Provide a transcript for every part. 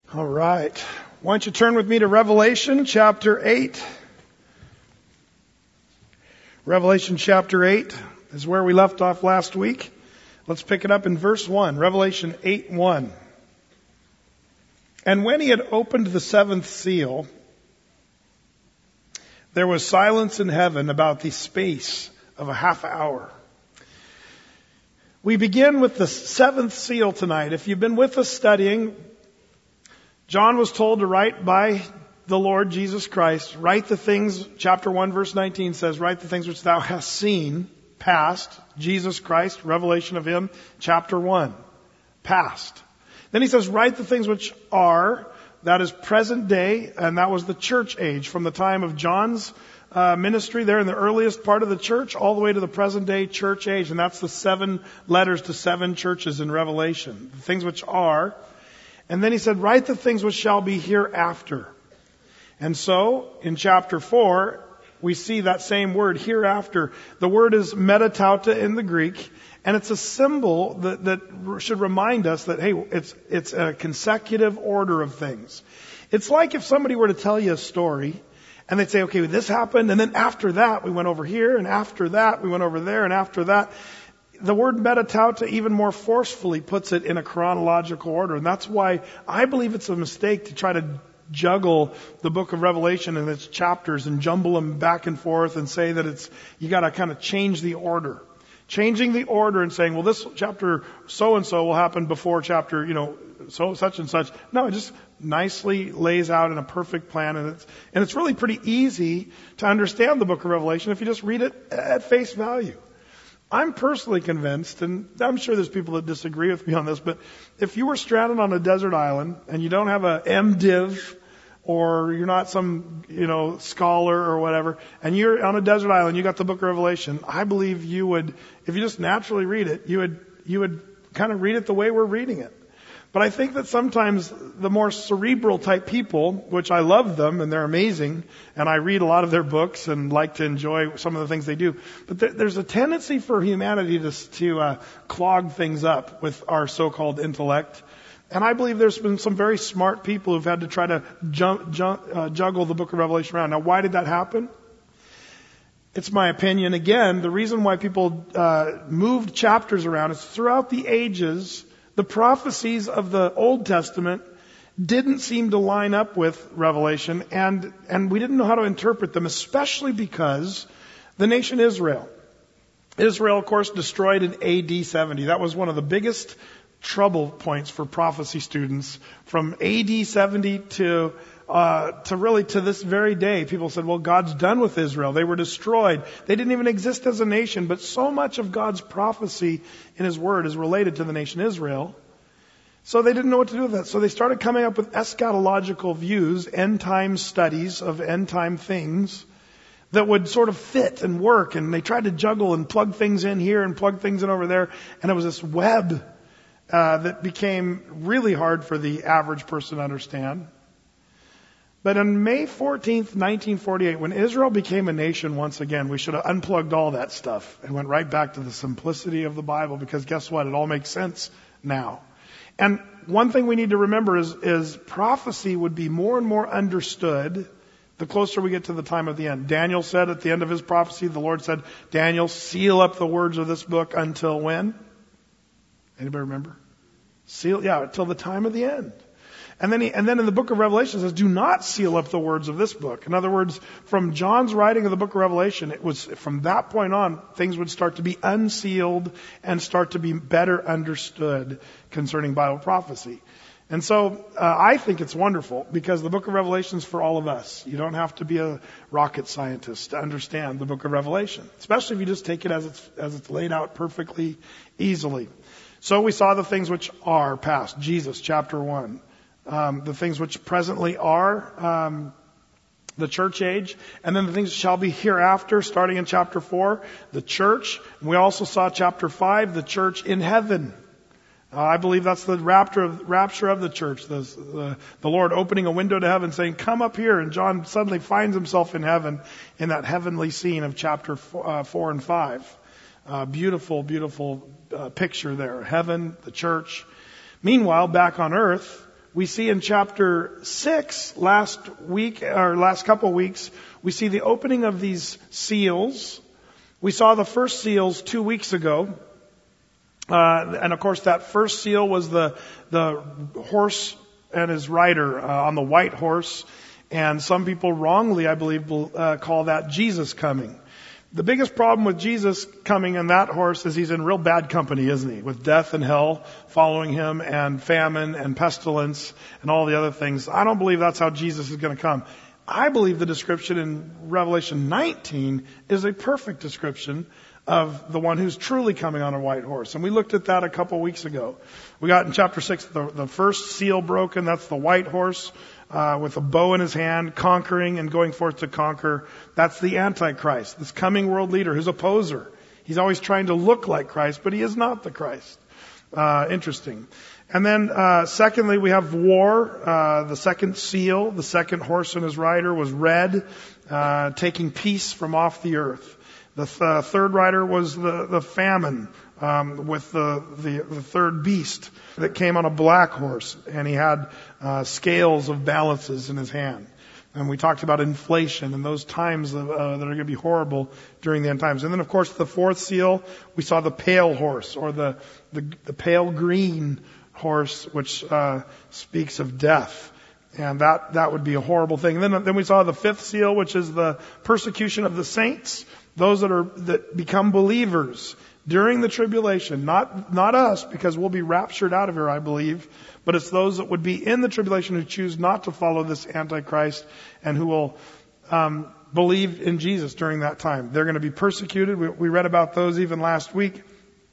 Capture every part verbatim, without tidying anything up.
All right. Why don't you turn with me to Revelation chapter eight. Revelation chapter eight is where we left off last week. Let's pick it up in verse one. Revelation eight one. And when he had opened the seventh seal, there was silence in heaven about the space of a half hour. We begin with the seventh seal tonight. If you've been with us studying, John was told to write by the Lord Jesus Christ, write the things, chapter one verse nineteen says, write the things which thou hast seen, past, Jesus Christ, revelation of Him, chapter one, past. Then he says, write the things which are, that is present day, and that was the church age, from the time of John's uh, ministry there in the earliest part of the church, all the way to the present day church age, and that's the seven letters to seven churches in Revelation, the things which are. And then he said, write the things which shall be hereafter. And so, in chapter four, we see that same word, hereafter. The word is metatauta in the Greek, and it's a symbol that, that should remind us that, hey, it's, it's a consecutive order of things. It's like if somebody were to tell you a story, and they'd say, okay, this happened, and then after that, we went over here, and after that, we went over there, and after that. The word metatauta even more forcefully puts it in a chronological order. And that's why I believe it's a mistake to try to juggle the book of Revelation and its chapters and jumble them back and forth and say that it's, you gotta kind of change the order. Changing the order and saying, well, this chapter so-and-so will happen before chapter, you know, so such and such. No, it just nicely lays out in a perfect plan. And it's, and it's really pretty easy to understand the book of Revelation if you just read it at face value. I'm personally convinced, and I'm sure there's people that disagree with me on this, but if you were stranded on a desert island and you don't have a MDiv, or you're not some, you know, scholar or whatever, and you're on a desert island, you got the book of Revelation, I believe you would, if you just naturally read it, you would, you would kind of read it the way we're reading it. But I think that sometimes the more cerebral type people, which I love them and they're amazing, and I read a lot of their books and like to enjoy some of the things they do, but there, there's a tendency for humanity to, to uh, clog things up with our so-called intellect. And I believe there's been some very smart people who've had to try to jump, jump, uh, juggle the book of Revelation around. Now, why did that happen? It's my opinion. Again, the reason why people uh, moved chapters around is throughout the ages, the prophecies of the Old Testament didn't seem to line up with Revelation, and, and we didn't know how to interpret them, especially because the nation Israel. Israel, of course, destroyed in A D seventy. That was one of the biggest trouble points for prophecy students. From A D seventy to uh, to really to this very day, people said, well, God's done with Israel. They were destroyed. They didn't even exist as a nation, but so much of God's prophecy in His Word is related to the nation Israel. So they didn't know what to do with that. So they started coming up with eschatological views, end time studies of end time things that would sort of fit and work. And they tried to juggle and plug things in here and plug things in over there. And it was this web uh, that became really hard for the average person to understand. But on May fourteenth, nineteen forty-eight, when Israel became a nation once again, we should have unplugged all that stuff and went right back to the simplicity of the Bible, because guess what? It all makes sense now. And one thing we need to remember is, is prophecy would be more and more understood the closer we get to the time of the end. Daniel said at the end of his prophecy, the Lord said, Daniel, seal up the words of this book until when? Anybody remember? Seal, yeah, until the time of the end. And then, he, and then in the book of Revelation it says, do not seal up the words of this book. In other words, from John's writing of the book of Revelation, it was from that point on, things would start to be unsealed and start to be better understood concerning Bible prophecy. And so uh, I think it's wonderful, because the book of Revelation is for all of us. You don't have to be a rocket scientist to understand the book of Revelation, especially if you just take it as it's, as it's laid out perfectly easily. So we saw the things which are past, Jesus, chapter one. Um, the things which presently are um, the church age, and then the things that shall be hereafter, starting in chapter four, the church. And we also saw chapter five, the church in heaven. Uh, I believe that's the rapture of, rapture of the church, the, the, the Lord opening a window to heaven saying, come up here, and John suddenly finds himself in heaven in that heavenly scene of chapter four, uh, four and five. Uh, beautiful, beautiful uh, picture there. Heaven, the church. Meanwhile, back on earth, We see in chapter six, last week, or last couple of weeks, we see the opening of these seals. We saw the first seals two weeks ago. Uh, and of course that first seal was the, the horse and his rider, uh, on the white horse. And some people wrongly, I believe, uh, call that Jesus coming. The biggest problem with Jesus coming on that horse is he's in real bad company, isn't he? With death and hell following him, and famine and pestilence and all the other things. I don't believe that's how Jesus is going to come. I believe the description in Revelation nineteen is a perfect description of the one who's truly coming on a white horse. And we looked at that a couple weeks ago. We got in chapter six, the, the first seal broken. That's the white horse. Uh, with a bow in his hand, conquering and going forth to conquer. That's the Antichrist, this coming world leader, his opposer. He's always trying to look like Christ, but he is not the Christ. Uh, interesting. And then, uh, secondly, we have war. Uh, the second seal, the second horse and his rider was red, uh, taking peace from off the earth. The th- uh, third rider was the, the famine. Um, with the, the the third beast that came on a black horse, and he had uh, scales of balances in his hand. And we talked about inflation and those times of, uh, that are going to be horrible during the end times. And then, of course, the fourth seal, we saw the pale horse, or the the, the pale green horse, which uh, speaks of death. And that that would be a horrible thing. And then then we saw the fifth seal, which is the persecution of the saints, those that are that become believers during the tribulation. Not not us, because we'll be raptured out of here, I believe, but it's those that would be in the tribulation who choose not to follow this Antichrist and who will um, believe in Jesus during that time. They're going to be persecuted. We, we read about those even last week.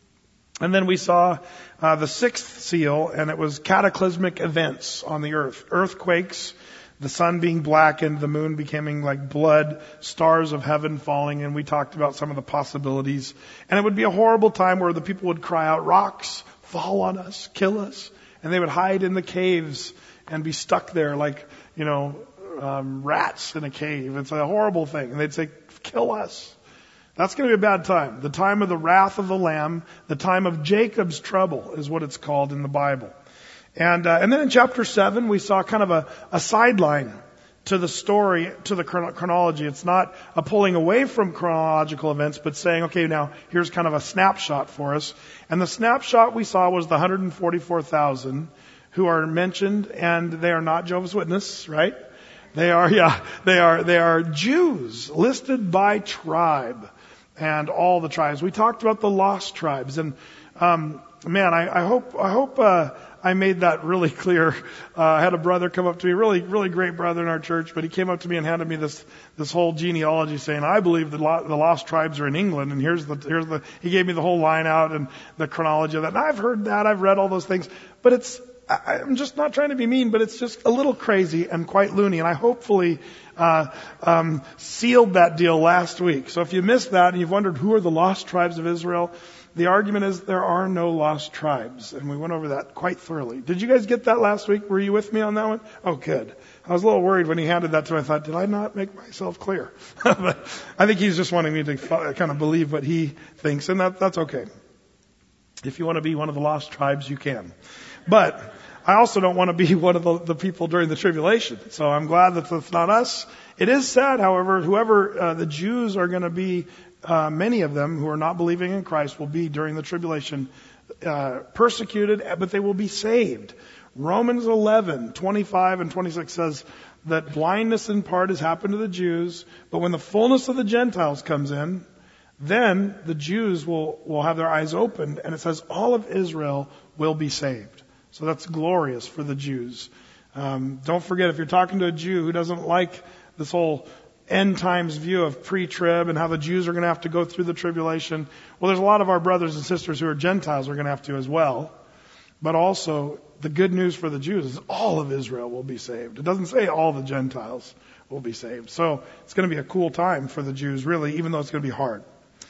And then we saw uh, the sixth seal, and it was cataclysmic events on the earth. Earthquakes, the sun being blackened, the moon becoming like blood, stars of heaven falling, and we talked about some of the possibilities. And it would be a horrible time where the people would cry out, "Rocks, fall on us, kill us." And they would hide in the caves and be stuck there like, you know, um, rats in a cave. It's a horrible thing. And they'd say, "Kill us." That's going to be a bad time. The time of the wrath of the Lamb, the time of Jacob's trouble is what it's called in the Bible. And uh, and then in chapter seven, we saw kind of a, a sideline to the story, to the chron- chronology. It's not a pulling away from chronological events, but saying, okay, now here's kind of a snapshot for us. And the snapshot we saw was the one hundred forty-four thousand who are mentioned, and they are not Jehovah's Witnesses, right? They are, yeah, they are, they are Jews listed by tribe. And all the tribes. We talked about the lost tribes, and um, man, I, I hope I hope uh, I made that really clear. Uh, I had a brother come up to me, really really great brother in our church, but he came up to me and handed me this this whole genealogy, saying, "I believe the, lo- the lost tribes are in England." And here's the here's the he gave me the whole line out and the chronology of that. And I've heard that, I've read all those things, but it's I, I'm just not trying to be mean, but it's just a little crazy and quite loony. And I hopefully Uh, um, sealed that deal last week. So if you missed that and you've wondered who are the lost tribes of Israel, the argument is there are no lost tribes. And we went over that quite thoroughly. Did you guys get that last week? Were you with me on that one? Oh, good. I was a little worried when he handed that to me. I thought, did I not make myself clear? But I think he's just wanting me to kind of believe what he thinks, and that, that's okay. If you want to be one of the lost tribes, you can. But I also don't want to be one of the, the people during the tribulation. So I'm glad that that's not us. It is sad, however, whoever uh, the Jews are going to be, uh, many of them who are not believing in Christ will be during the tribulation uh, persecuted, but they will be saved. Romans eleven, twenty-five and twenty-six says that blindness in part has happened to the Jews, but when the fullness of the Gentiles comes in, then the Jews will, will have their eyes opened, and it says all of Israel will be saved. So that's glorious for the Jews. Um, don't forget, if you're talking to a Jew who doesn't like this whole end times view of pre-trib and how the Jews are going to have to go through the tribulation, well, there's a lot of our brothers and sisters who are Gentiles who are going to have to as well. But also, the good news for the Jews is all of Israel will be saved. It doesn't say all the Gentiles will be saved. So it's going to be a cool time for the Jews, really, even though it's going to be hard.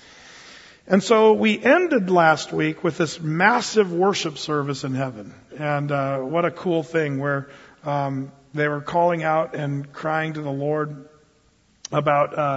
And so we ended last week with this massive worship service in heaven. And uh, what a cool thing where um, they were calling out and crying to the Lord about uh,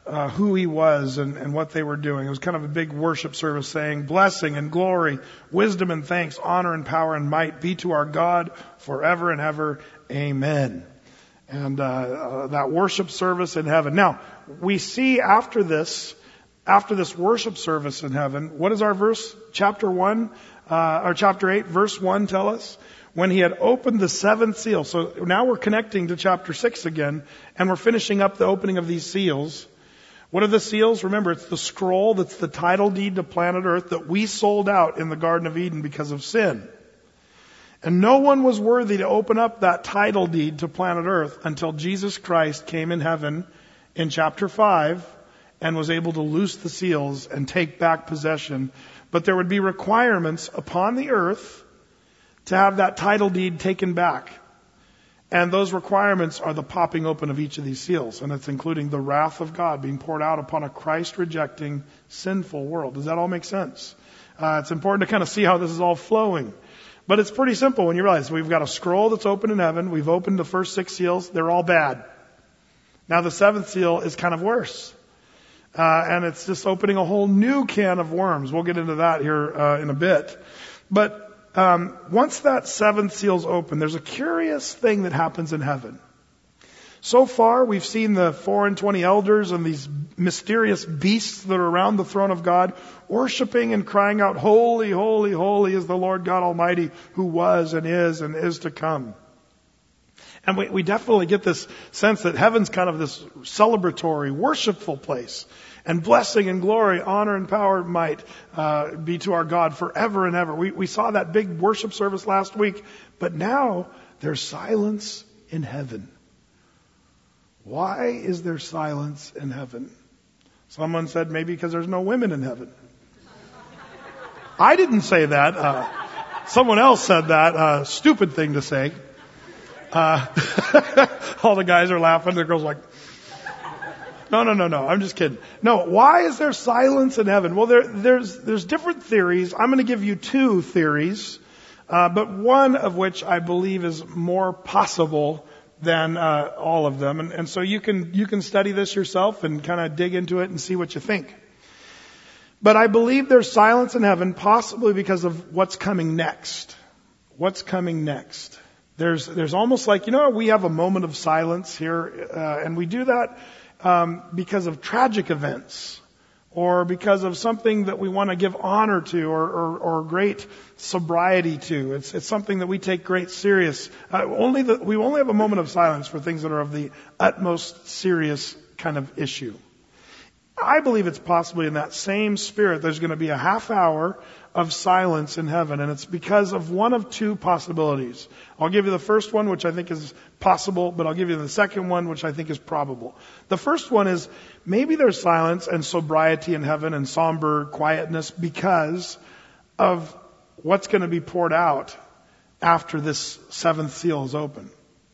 uh, who he was and, and what they were doing. It was kind of a big worship service saying, blessing and glory, wisdom and thanks, honor and power and might be to our God forever and ever. Amen. And uh, uh, that worship service in heaven. Now, we see after this, after this worship service in heaven, what does our verse, chapter one, uh, or chapter eight, verse one tell us? When he had opened the seventh seal. So now we're connecting to chapter six again, and we're finishing up the opening of these seals. What are the seals? Remember, it's the scroll that's the title deed to planet Earth that we sold out in the Garden of Eden because of sin. And no one was worthy to open up that title deed to planet Earth until Jesus Christ came in heaven in chapter five and was able to loose the seals and take back possession. But there would be requirements upon the earth to have that title deed taken back. And those requirements are the popping open of each of these seals. And it's including the wrath of God being poured out upon a Christ-rejecting, sinful world. Does that all make sense? Uh, it's important to kind of see how this is all flowing. But it's pretty simple when you realize we've got a scroll that's open in heaven. We've opened the first six seals. They're all bad. Now the seventh seal is kind of worse. Uh, and it's just opening a whole new can of worms. We'll get into that here uh, in a bit. But Um, once that seventh seal's open, there's a curious thing that happens in heaven. So far, we've seen the four and twenty elders and these mysterious beasts that are around the throne of God, worshiping and crying out, holy, holy, holy is the Lord God Almighty, who was and is and is to come. And we, we definitely get this sense that heaven's kind of this celebratory, worshipful place. And blessing and glory, honor and power might uh, be to our God forever and ever. We, we saw that big worship service last week, but now there's silence in heaven. Why is there silence in heaven? Someone said maybe because there's no women in heaven. I didn't say that. Uh, someone else said that. Uh, stupid thing to say. Uh, all the guys are laughing. The girls are like, No, no, no, no. I'm just kidding. No, why is there silence in heaven? Well, there, there's, there's different theories. I'm going to give you two theories, uh, but one of which I believe is more possible than uh, all of them. And, and so you can, you can study this yourself and kind of dig into it and see what you think. But I believe there's silence in heaven, possibly because of what's coming next. What's coming next? There's, there's almost like, you know, we have a moment of silence here, uh, and we do that Um, because of tragic events or because of something that we want to give honor to or, or, or great sobriety to. It's, it's something that we take great serious. Uh, only the, we only have a moment of silence for things that are of the utmost serious kind of issue. I believe it's possibly in that same spirit there's going to be a half hour of silence in heaven, and it's because of one of two possibilities. I'll give you the first one, which I think is possible, but I'll give you the second one, which I think is probable. The first one is maybe there's silence and sobriety in heaven and somber quietness because of what's going to be poured out after this seventh seal is open.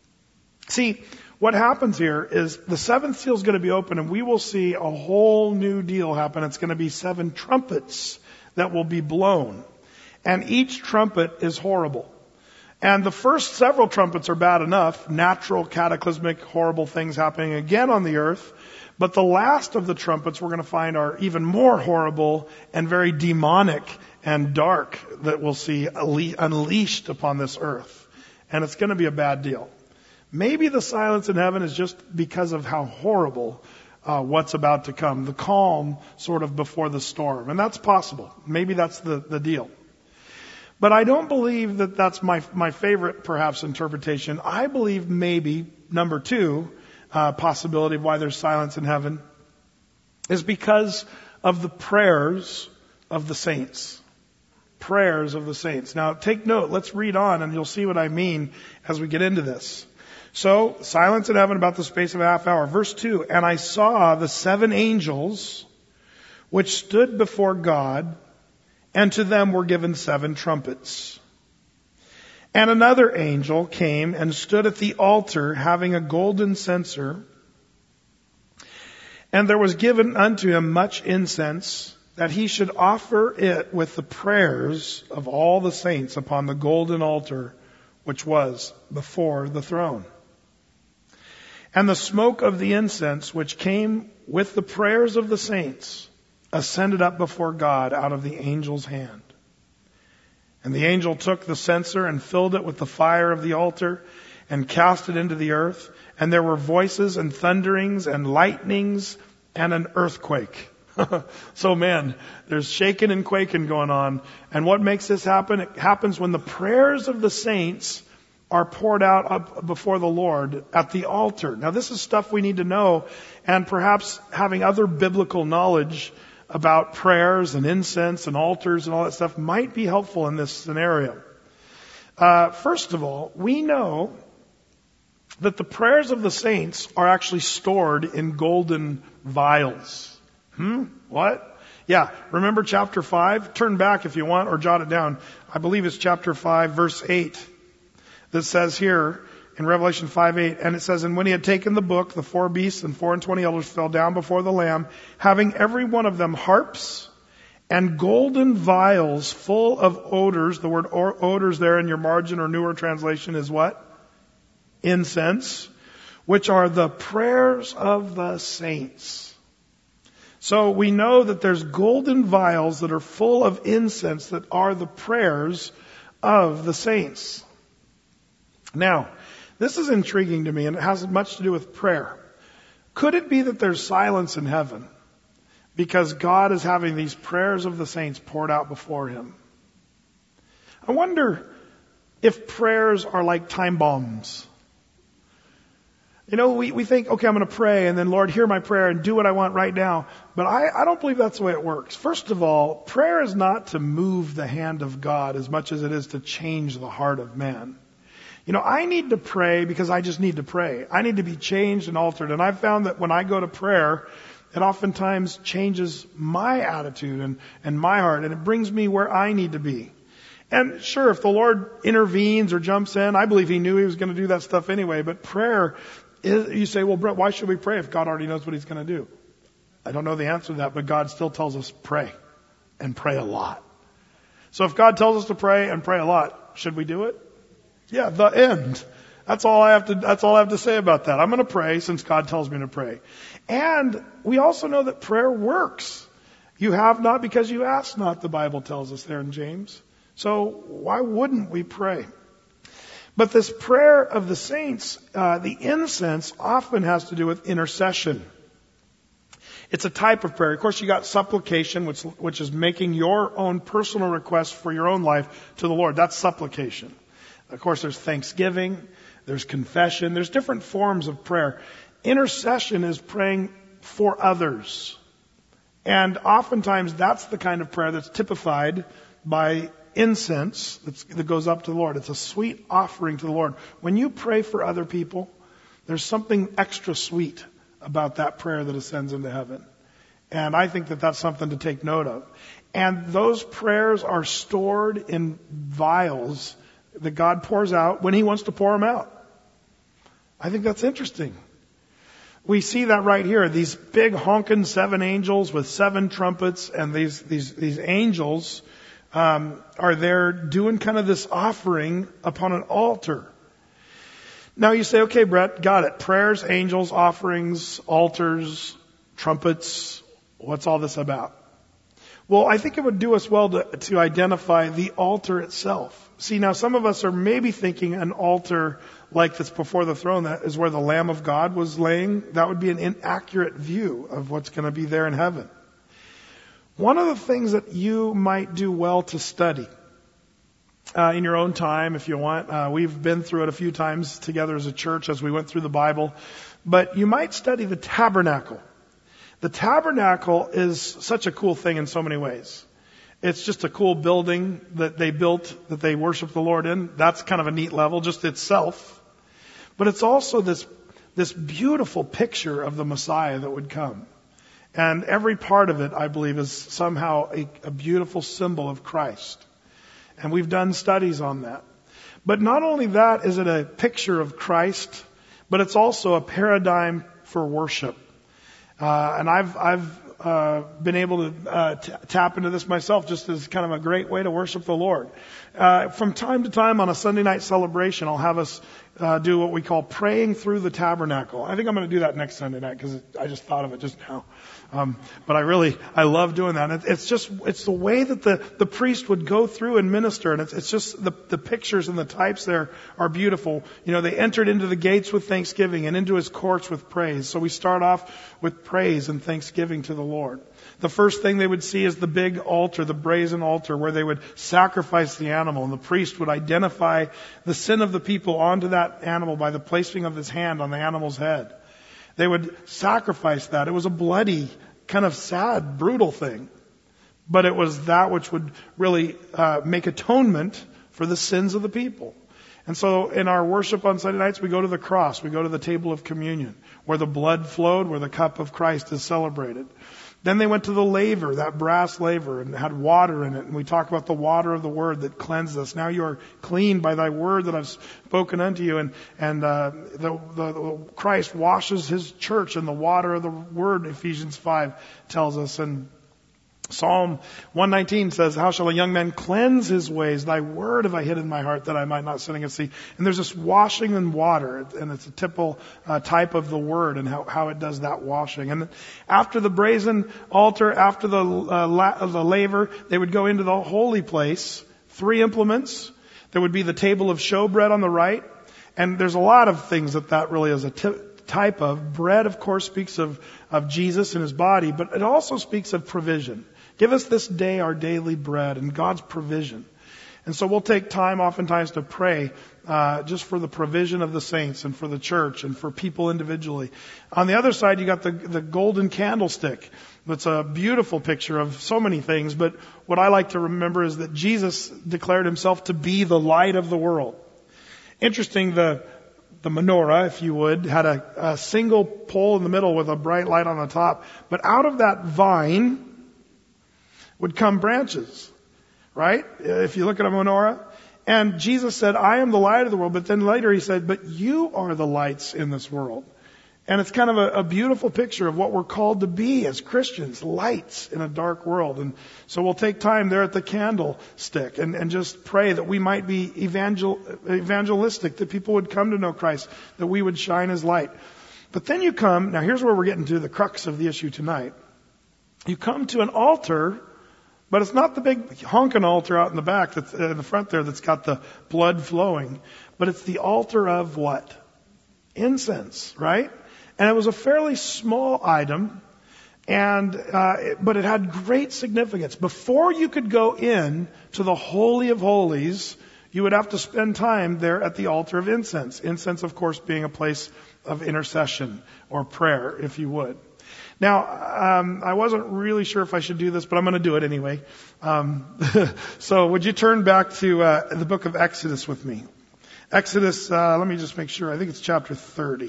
See, what happens here is the seventh seal is going to be open, and we will see a whole new deal happen. It's going to be seven trumpets that will be blown. And each trumpet is horrible. And the first several trumpets are bad enough, natural, cataclysmic, horrible things happening again on the earth. But the last of the trumpets we're going to find are even more horrible and very demonic and dark that we'll see unleashed upon this earth. And it's going to be a bad deal. Maybe the silence in heaven is just because of how horrible uh, what's about to come. The calm sort of before the storm. And that's possible. Maybe that's the, the deal. But I don't believe that that's my, my favorite, perhaps, interpretation. I believe maybe, number two, uh, possibility of why there's silence in heaven is because of the prayers of the saints. Prayers of the saints. Now, take note. Let's read on, and you'll see what I mean as we get into this. So, silence in heaven about the space of a half hour. Verse two, and I saw the seven angels which stood before God, and to them were given seven trumpets. And another angel came and stood at the altar, having a golden censer. And there was given unto him much incense, that he should offer it with the prayers of all the saints upon the golden altar, which was before the throne. And the smoke of the incense, which came with the prayers of the saints, ascended up before God out of the angel's hand. And the angel took the censer and filled it with the fire of the altar and cast it into the earth. And there were voices and thunderings and lightnings and an earthquake. So man, there's shaking and quaking going on. And what makes this happen? It happens when the prayers of the saints are poured out up before the Lord at the altar. Now this is stuff we need to know, and perhaps having other biblical knowledge about prayers and incense and altars and all that stuff might be helpful in this scenario. Uh, first of all, we know that the prayers of the saints are actually stored in golden vials. Hmm? What? Yeah, remember chapter five? Turn back if you want or jot it down. I believe it's chapter five, verse eight. That says here in Revelation five eight, and it says, and when he had taken the book, the four beasts and four and twenty elders fell down before the Lamb, having every one of them harps and golden vials full of odors. The word odors there in your margin or newer translation is what? Incense, which are the prayers of the saints. So we know that there's golden vials that are full of incense that are the prayers of the saints. Now, this is intriguing to me, and it has much to do with prayer. Could it be that there's silence in heaven because God is having these prayers of the saints poured out before Him? I wonder if prayers are like time bombs. You know, we, we think, okay, I'm going to pray, and then, Lord, hear my prayer and do what I want right now. But I, I don't believe that's the way it works. First of all, prayer is not to move the hand of God as much as it is to change the heart of man. You know, I need to pray because I just need to pray. I need to be changed and altered. And I've found that when I go to prayer, it oftentimes changes my attitude and, and my heart, and it brings me where I need to be. And sure, if the Lord intervenes or jumps in, I believe He knew He was going to do that stuff anyway. But prayer is, you say, well, Brett, why should we pray if God already knows what He's going to do? I don't know the answer to that, but God still tells us pray, and pray a lot. So if God tells us to pray and pray a lot, should we do it? Yeah, the end. That's all I have to, that's all I have to say about that. I'm going to pray since God tells me to pray. And we also know that prayer works. You have not because you ask not, the Bible tells us there in James. So why wouldn't we pray? But this prayer of the saints, uh, the incense often has to do with intercession. It's a type of prayer. Of course, you got supplication, which, which is making your own personal request for your own life to the Lord. That's supplication. Of course, there's thanksgiving, there's confession, there's different forms of prayer. Intercession is praying for others. And oftentimes that's the kind of prayer that's typified by incense that's, that goes up to the Lord. It's a sweet offering to the Lord. When you pray for other people, there's something extra sweet about that prayer that ascends into heaven. And I think that that's something to take note of. And those prayers are stored in vials that God pours out when He wants to pour them out. I think that's interesting. We see that right here. These big honking seven angels with seven trumpets, and these these these angels um, are there doing kind of this offering upon an altar. Now you say, okay, Brett, got it. Prayers, angels, offerings, altars, trumpets. What's all this about? Well, I think it would do us well to, to identify the altar itself. See, now some of us are maybe thinking an altar like that's before the throne, that is where the Lamb of God was laying. That would be an inaccurate view of what's going to be there in heaven. One of the things that you might do well to study uh, in your own time, if you want, uh, we've been through it a few times together as a church as we went through the Bible, but you might study the tabernacle. The tabernacle is such a cool thing in so many ways. It's just a cool building that they built, that they worship the Lord in. That's kind of a neat level, just itself. But it's also this, this beautiful picture of the Messiah that would come. And every part of it, I believe, is somehow a, a beautiful symbol of Christ. And we've done studies on that. But not only that is it a picture of Christ, but it's also a paradigm for worship. Uh, and I've, I've, uh, been able to, uh, t- tap into this myself just as kind of a great way to worship the Lord. Uh, from time to time on a Sunday night celebration, I'll have us uh, do what we call praying through the tabernacle. I think I'm going to do that next Sunday night because I just thought of it just now. Um, but I really, I love doing that. It, it's just, it's the way that the, the priest would go through and minister. And it's, it's just the, the pictures and the types there are beautiful. You know, they entered into the gates with thanksgiving and into his courts with praise. So we start off with praise and thanksgiving to the Lord. The first thing they would see is the big altar, the brazen altar, where they would sacrifice the animal. And the priest would identify the sin of the people onto that animal by the placing of his hand on the animal's head. They would sacrifice that. It was a bloody, kind of sad, brutal thing. But it was that which would really uh, make atonement for the sins of the people. And so in our worship on Sunday nights, we go to the cross. We go to the table of communion, where the blood flowed, where the cup of Christ is celebrated. Then they went to the laver, that brass laver, and had water in it. And we talk about the water of the word that cleansed us. Now you are clean by thy word that I've spoken unto you. And, and uh, the, the, the Christ washes his church in the water of the word, Ephesians five tells us. And Psalm one nineteen says, how shall a young man cleanse his ways? Thy word have I hid in my heart that I might not sin against thee. And there's this washing in water, and it's a typical uh, type of the word and how, how it does that washing. And after the brazen altar, after the, uh, la- the laver, they would go into the holy place, three implements. There would be the table of showbread on the right. And there's a lot of things that that really is a t- type of. Bread, of course, speaks of, of Jesus and his body, but it also speaks of provision. Give us this day our daily bread, and God's provision. And so we'll take time oftentimes to pray uh, just for the provision of the saints and for the church and for people individually. On the other side, you got the, the golden candlestick. That's a beautiful picture of so many things, but what I like to remember is that Jesus declared himself to be the light of the world. Interesting, the the menorah, if you would, had a, a single pole in the middle with a bright light on the top, but out of that vine would come branches, right? If you look at a menorah. And Jesus said, I am the light of the world. But then later he said, but you are the lights in this world. And it's kind of a, a beautiful picture of what we're called to be as Christians, lights in a dark world. And so we'll take time there at the candlestick and, and just pray that we might be evangel, evangelistic, that people would come to know Christ, that we would shine as light. But then you come, now here's where we're getting to the crux of the issue tonight. You come to an altar, but it's not the big honking altar out in the back, that's in the front there, that's got the blood flowing. But it's the altar of what? Incense, right? And it was a fairly small item, and uh, but it had great significance. Before you could go in to the Holy of Holies, you would have to spend time there at the altar of incense. Incense, of course, being a place of intercession or prayer, if you would. Now, um, I wasn't really sure if I should do this, but I'm going to do it anyway. Um, so would you turn back to uh, the book of Exodus with me? Exodus, uh, let me just make sure. I think it's chapter thirty.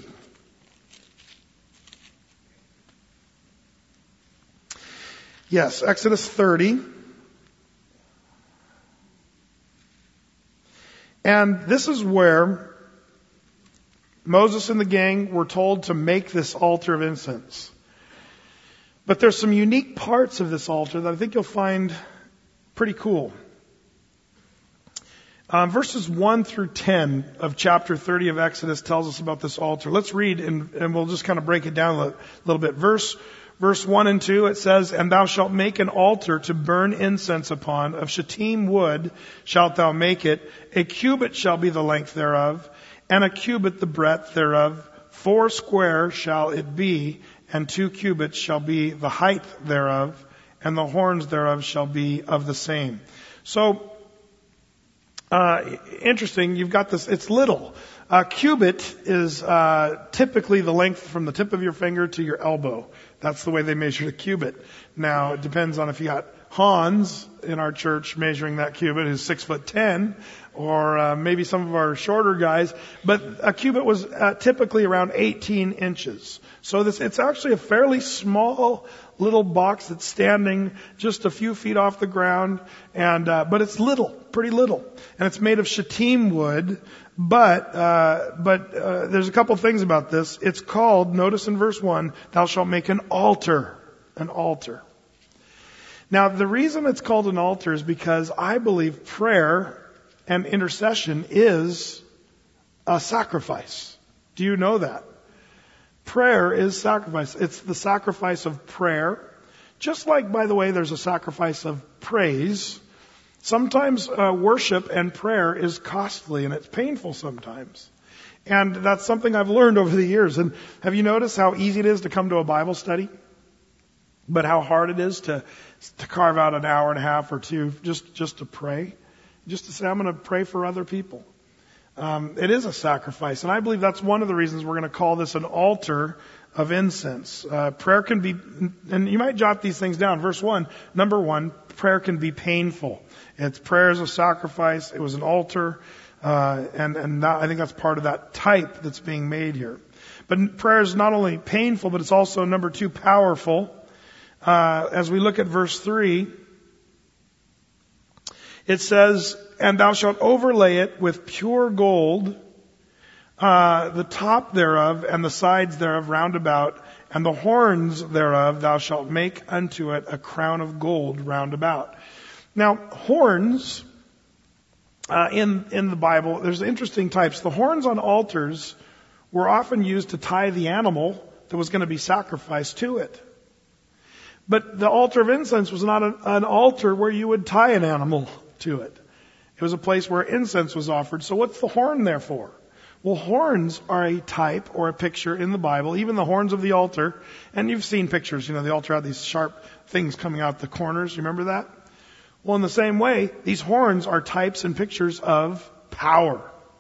Yes, Exodus thirty. And this is where Moses and the gang were told to make this altar of incense. But there's some unique parts of this altar that I think you'll find pretty cool. Um, verses one through ten of chapter thirty of Exodus tells us about this altar. Let's read and, and we'll just kind of break it down a little bit. Verse Verse one and two, it says, and thou shalt make an altar to burn incense upon. Of shittim wood shalt thou make it. A cubit shall be the length thereof, and a cubit the breadth thereof. Four square shall it be, and two cubits shall be the height thereof, and the horns thereof shall be of the same. So, uh, interesting, you've got this, it's little. A cubit is uh, typically the length from the tip of your finger to your elbow. That's the way they measure a cubit. Now, it depends on if you got Hans in our church measuring that cubit, who's six foot ten, or uh, maybe some of our shorter guys. But a cubit was uh, typically around eighteen inches. So this, it's actually a fairly small little box that's standing just a few feet off the ground, and uh, but it's little, pretty little, and it's made of shittim wood. But uh, but uh, there's a couple things about this. It's called, notice in verse one, thou shalt make an altar, an altar. Now, the reason it's called an altar is because I believe prayer and intercession is a sacrifice. Do you know that? Prayer is sacrifice. It's the sacrifice of prayer. Just like, by the way, there's a sacrifice of praise. Sometimes uh, worship and prayer is costly and it's painful sometimes. And that's something I've learned over the years. And have you noticed how easy it is to come to a Bible study? But how hard it is to to carve out an hour and a half or two just, just to pray? Just to say, I'm going to pray for other people. Um, it is a sacrifice. And I believe that's one of the reasons we're going to call this an altar of incense. Uh, prayer can be, and you might jot these things down. Verse one, number one, prayer can be painful. It's prayer is a sacrifice. It was an altar. Uh, and, and that, I think that's part of that type that's being made here. But prayer is not only painful, but it's also, number two, powerful. Uh, as we look at verse three, it says, and thou shalt overlay it with pure gold, uh, the top thereof and the sides thereof round about, and the horns thereof thou shalt make unto it a crown of gold round about. Now, horns, uh, in, in the Bible, there's interesting types. The horns on altars were often used to tie the animal that was going to be sacrificed to it. But the altar of incense was not an, an altar where you would tie an animal to it. It was a place where incense was offered. So what's the horn there for? Well, horns are a type or a picture in the Bible, even the horns of the altar. And you've seen pictures, you know, the altar had these sharp things coming out the corners. You remember that? Well, in the same way, these horns are types and pictures of power.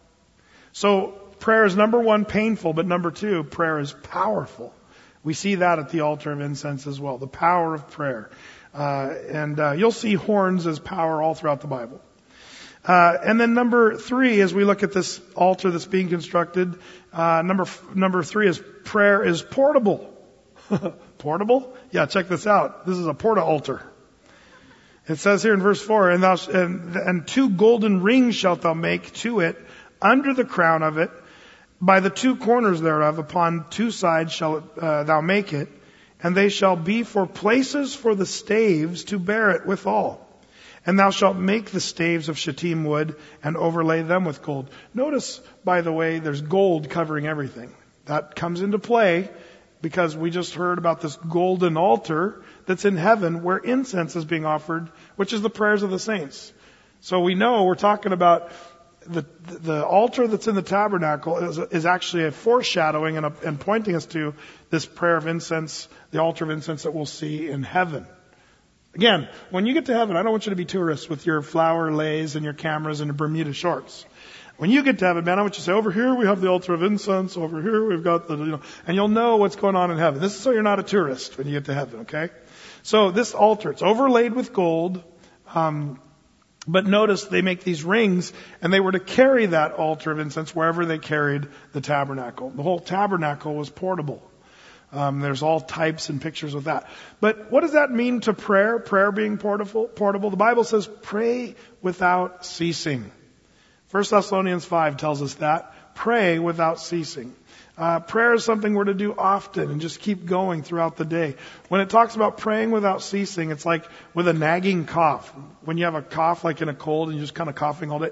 So prayer is, number one, painful, but number two, prayer is powerful. We see that at the altar of incense as well, the power of prayer. Uh, and uh, you'll see horns as power all throughout the Bible. Uh, and then number three, as we look at this altar that's being constructed, uh, number number three is prayer is portable. Portable? Yeah, check this out. This is a porta altar. It says here in verse four, and thou and, and two golden rings shalt thou make to it under the crown of it. By the two corners thereof, upon two sides shall uh, thou make it, and they shall be for places for the staves to bear it withal. And thou shalt make the staves of shittim wood, and overlay them with gold. Notice, by the way, there's gold covering everything. That comes into play because we just heard about this golden altar that's in heaven where incense is being offered, which is the prayers of the saints. So we know we're talking about The, the altar that's in the tabernacle is, is actually a foreshadowing and, a, and pointing us to this prayer of incense, the altar of incense that we'll see in heaven. Again, when you get to heaven, I don't want you to be tourists with your flower lays and your cameras and your Bermuda shorts. When you get to heaven, man, I want you to say, over here we have the altar of incense, over here we've got the, you know, and you'll know what's going on in heaven. This is so you're not a tourist when you get to heaven, okay? So this altar, it's overlaid with gold. Um, But notice they make these rings, and they were to carry that altar of incense wherever they carried the tabernacle. The whole tabernacle was portable. Um, there's all types and pictures of that. But what does that mean to prayer? Prayer being portable? Portable. The Bible says, pray without ceasing. First Thessalonians five tells us that. Pray without ceasing. Uh, prayer is something we're to do often and just keep going throughout the day. When it talks about praying without ceasing, it's like with a nagging cough. When you have a cough like in a cold and you're just kind of coughing all day.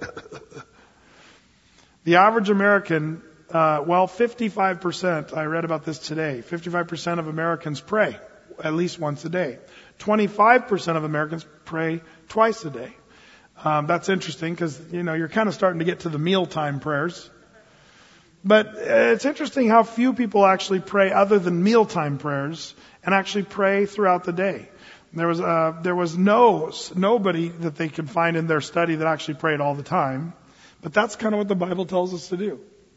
The average American, uh, well, fifty-five percent, I read about this today, fifty-five percent of Americans pray at least once a day. twenty-five percent of Americans pray twice a day. Um, that's interesting because, you know, you're kind of starting to get to the mealtime prayers. But it's interesting how few people actually pray other than mealtime prayers and actually pray throughout the day. There was uh, there was no nobody that they could find in their study that actually prayed all the time. But that's kind of what the Bible tells us to do.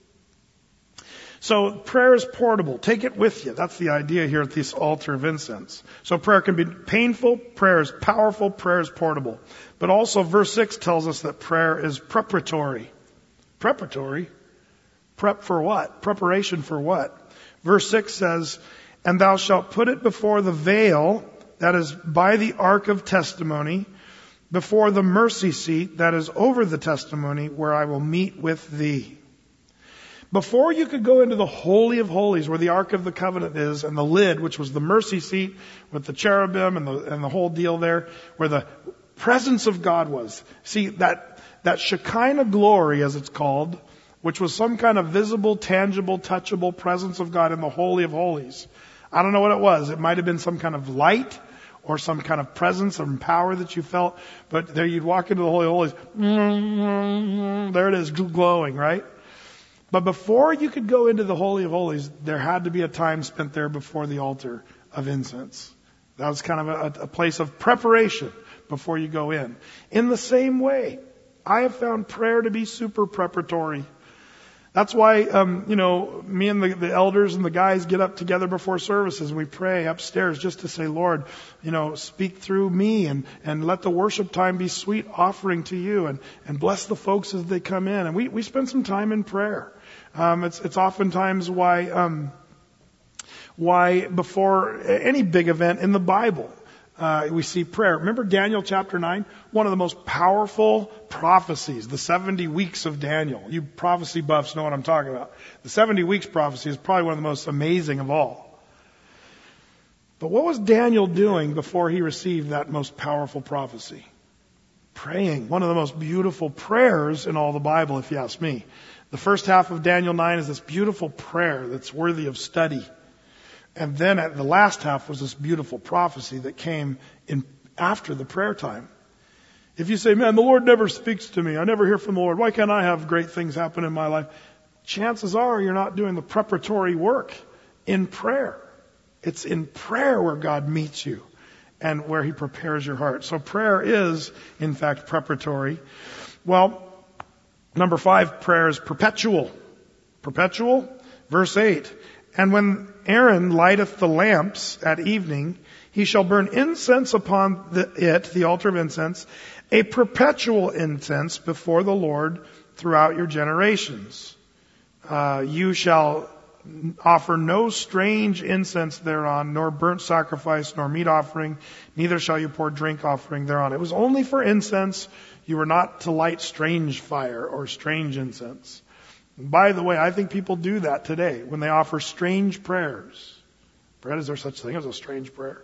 So prayer is portable. Take it with you. That's the idea here at this altar of incense. So prayer can be painful. Prayer is powerful. Prayer is portable. But also verse six tells us that prayer is preparatory. Preparatory? Prep for what? Preparation for what? Verse six says, and thou shalt put it before the veil, that is by the ark of testimony, before the mercy seat, that is over the testimony, where I will meet with thee. Before you could go into the Holy of Holies, where the Ark of the Covenant is, and the lid, which was the mercy seat with the cherubim and the, and the whole deal there, where the presence of God was. See, that, that Shekinah glory, as it's called, which was some kind of visible, tangible, touchable presence of God in the Holy of Holies. I don't know what it was. It might have been some kind of light or some kind of presence and power that you felt. But there you'd walk into the Holy of Holies. There it is, glowing, right? But before you could go into the Holy of Holies, there had to be a time spent there before the altar of incense. That was kind of a, a place of preparation before you go in. In the same way, I have found prayer to be super preparatory. That's why, um, you know, me and the, the elders and the guys get up together before services and we pray upstairs just to say, Lord, you know, speak through me and, and let the worship time be sweet offering to you and, and bless the folks as they come in. And we, we spend some time in prayer. Um, it's, it's oftentimes why, um, why before any big event in the Bible, Uh, we see prayer. Remember Daniel chapter nine? One of the most powerful prophecies, the seventy weeks of Daniel. You prophecy buffs know what I'm talking about. The seventy weeks prophecy is probably one of the most amazing of all. But what was Daniel doing before he received that most powerful prophecy? Praying. One of the most beautiful prayers in all the Bible, if you ask me. The first half of Daniel nine is this beautiful prayer that's worthy of study. And then at the last half was this beautiful prophecy that came in after the prayer time. If you say, man, the Lord never speaks to me. I never hear from the Lord. Why can't I have great things happen in my life? Chances are you're not doing the preparatory work in prayer. It's in prayer where God meets you and where He prepares your heart. So prayer is, in fact, preparatory. Well, number five, prayer is perpetual. Perpetual, verse eight. And when Aaron lighteth the lamps at evening, he shall burn incense upon the, it, the altar of incense, a perpetual incense before the Lord throughout your generations. Uh, you shall offer no strange incense thereon, nor burnt sacrifice, nor meat offering, neither shall you pour drink offering thereon. It was only for incense. You were not to light strange fire or strange incense. By the way, I think people do that today when they offer strange prayers. Brett, is there such a thing as a strange prayer?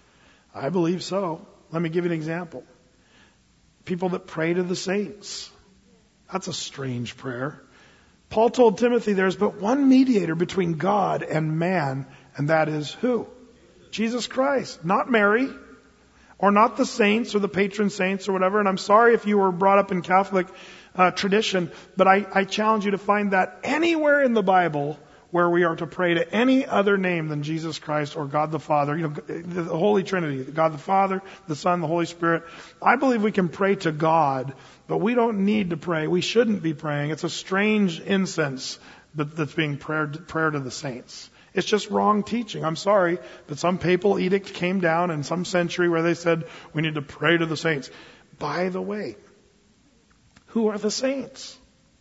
I believe so. Let me give you an example. People that pray to the saints. That's a strange prayer. Paul told Timothy there's but one mediator between God and man, and that is who? Jesus Christ. Not Mary, or not the saints or the patron saints or whatever. And I'm sorry if you were brought up in Catholic Uh, tradition, but I, I challenge you to find that anywhere in the Bible where we are to pray to any other name than Jesus Christ or God the Father, you know, the Holy Trinity, God the Father, the Son, the Holy Spirit. I believe we can pray to God, but we don't need to pray. We shouldn't be praying. It's a strange incense that, that's being prayer, prayer to the saints. It's just wrong teaching. I'm sorry, but some papal edict came down in some century where they said we need to pray to the saints. By the way, who are the saints?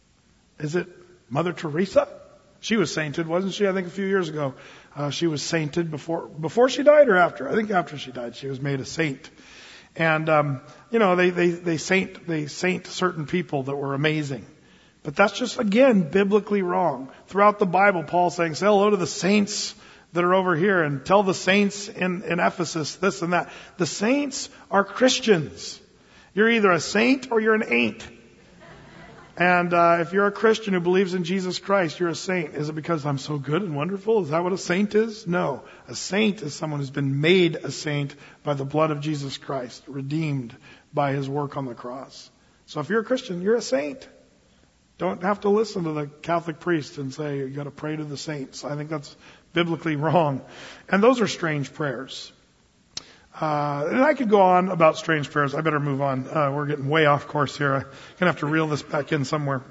Is it Mother Teresa? She was sainted, wasn't she? I think a few years ago. Uh, she was sainted before before she died or after? I think after she died, she was made a saint. And, um, you know, they, they, they saint, they saint certain people that were amazing. But that's just, again, biblically wrong. Throughout the Bible, Paul's saying, say hello to the saints that are over here and tell the saints in, in Ephesus this and that. The saints are Christians. You're either a saint or you're an ain't. And uh, if you're a Christian who believes in Jesus Christ, you're a saint. Is it because I'm so good and wonderful? Is that what a saint is? No. A saint is someone who's been made a saint by the blood of Jesus Christ, redeemed by His work on the cross. So if you're a Christian, you're a saint. Don't have to listen to the Catholic priest and say, you got to pray to the saints. I think that's biblically wrong. And those are strange prayers. Uh, and I could go on about strange prayers. I better move on. Uh, we're getting way off course here. I'm going to have to reel this back in somewhere.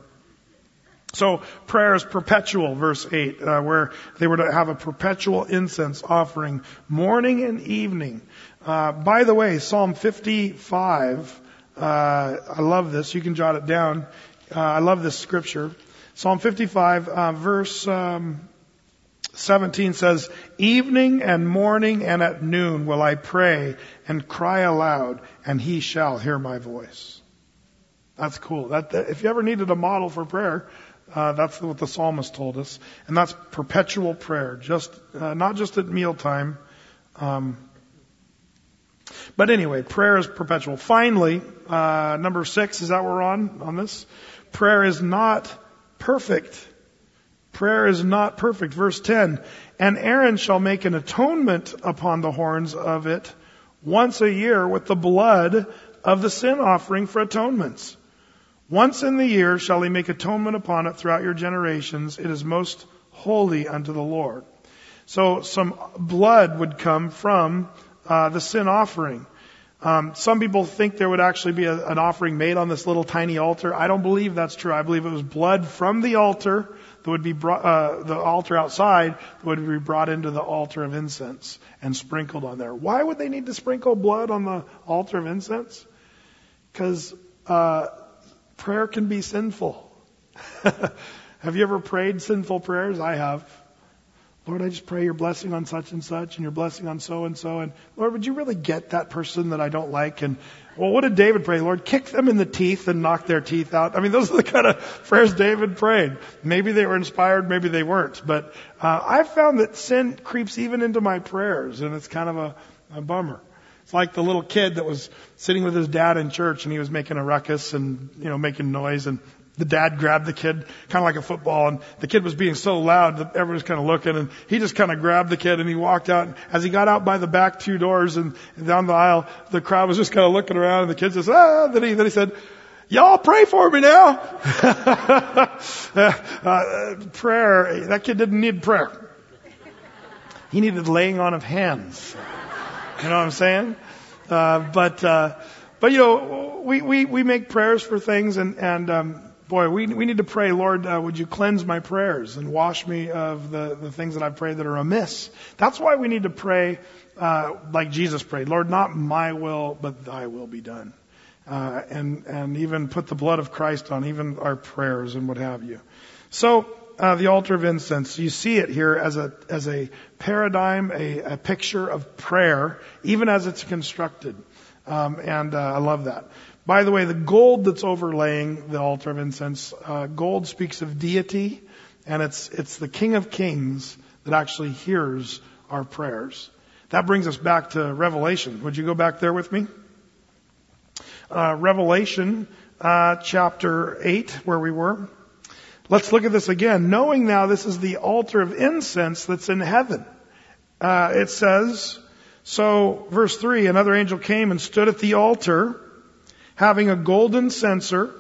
So prayer is perpetual, verse eight, uh, where they were to have a perpetual incense offering morning and evening. Uh, by the way, Psalm fifty-five, uh, I love this. You can jot it down. Uh, I love this scripture. Psalm fifty-five, uh, verse, um, seventeen says, evening and morning and at noon will I pray and cry aloud, and He shall hear my voice. That's cool. That, that if you ever needed a model for prayer, uh, that's what the psalmist told us. And that's perpetual prayer, just uh, not just at mealtime. Um, but anyway, prayer is perpetual. Finally, uh, number six, is that what we're on, on this? Prayer is not perfect. Prayer is not perfect. Verse ten, and Aaron shall make an atonement upon the horns of it once a year with the blood of the sin offering for atonements. Once in the year shall he make atonement upon it throughout your generations. It is most holy unto the Lord. So some blood would come from uh, the sin offering. Um, some people think there would actually be a, an offering made on this little tiny altar. I don't believe that's true. I believe it was blood from the altar that would be brought, uh, the altar outside that would be brought into the altar of incense and sprinkled on there. Why would they need to sprinkle blood on the altar of incense? Because uh, prayer can be sinful. Have you ever prayed sinful prayers? I have. Lord, I just pray your blessing on such and such and your blessing on so and so. And Lord, would you really get that person that I don't like? And well, what did David pray? Lord, kick them in the teeth and knock their teeth out. I mean, those are the kind of prayers David prayed. Maybe they were inspired, maybe they weren't. But uh, I've found that sin creeps even into my prayers, and it's kind of a, a bummer. It's like the little kid that was sitting with his dad in church, and he was making a ruckus and, you know, making noise, and the dad grabbed the kid, kind of like a football, and the kid was being so loud that everyone was kind of looking, and he just kind of grabbed the kid and he walked out. And as he got out by the back two doors and, and down the aisle, the crowd was just kind of looking around, and the kid says, ah, then he, then he said, y'all pray for me now. uh, prayer, that kid didn't need prayer. He needed laying on of hands. You know what I'm saying? Uh, but, uh, but you know, we, we, we make prayers for things, and, and, um, Boy, we we need to pray, Lord, uh, would you cleanse my prayers and wash me of the, the things that I pray that are amiss. That's why we need to pray uh, like Jesus prayed. Lord, not my will, but thy will be done. Uh, and, and even put the blood of Christ on even our prayers and what have you. So, uh, the altar of incense, you see it here as a as a paradigm, a, a picture of prayer, even as it's constructed. Um, and uh, I love that. By the way, the gold that's overlaying the altar of incense, uh, gold speaks of deity, and it's it's the King of Kings that actually hears our prayers. That brings us back to Revelation. Would you go back there with me? Uh, Revelation uh, chapter eight, where we were. Let's look at this again. Knowing now this is the altar of incense that's in heaven. Uh, it says, so verse three, another angel came and stood at the altar, having a golden censer,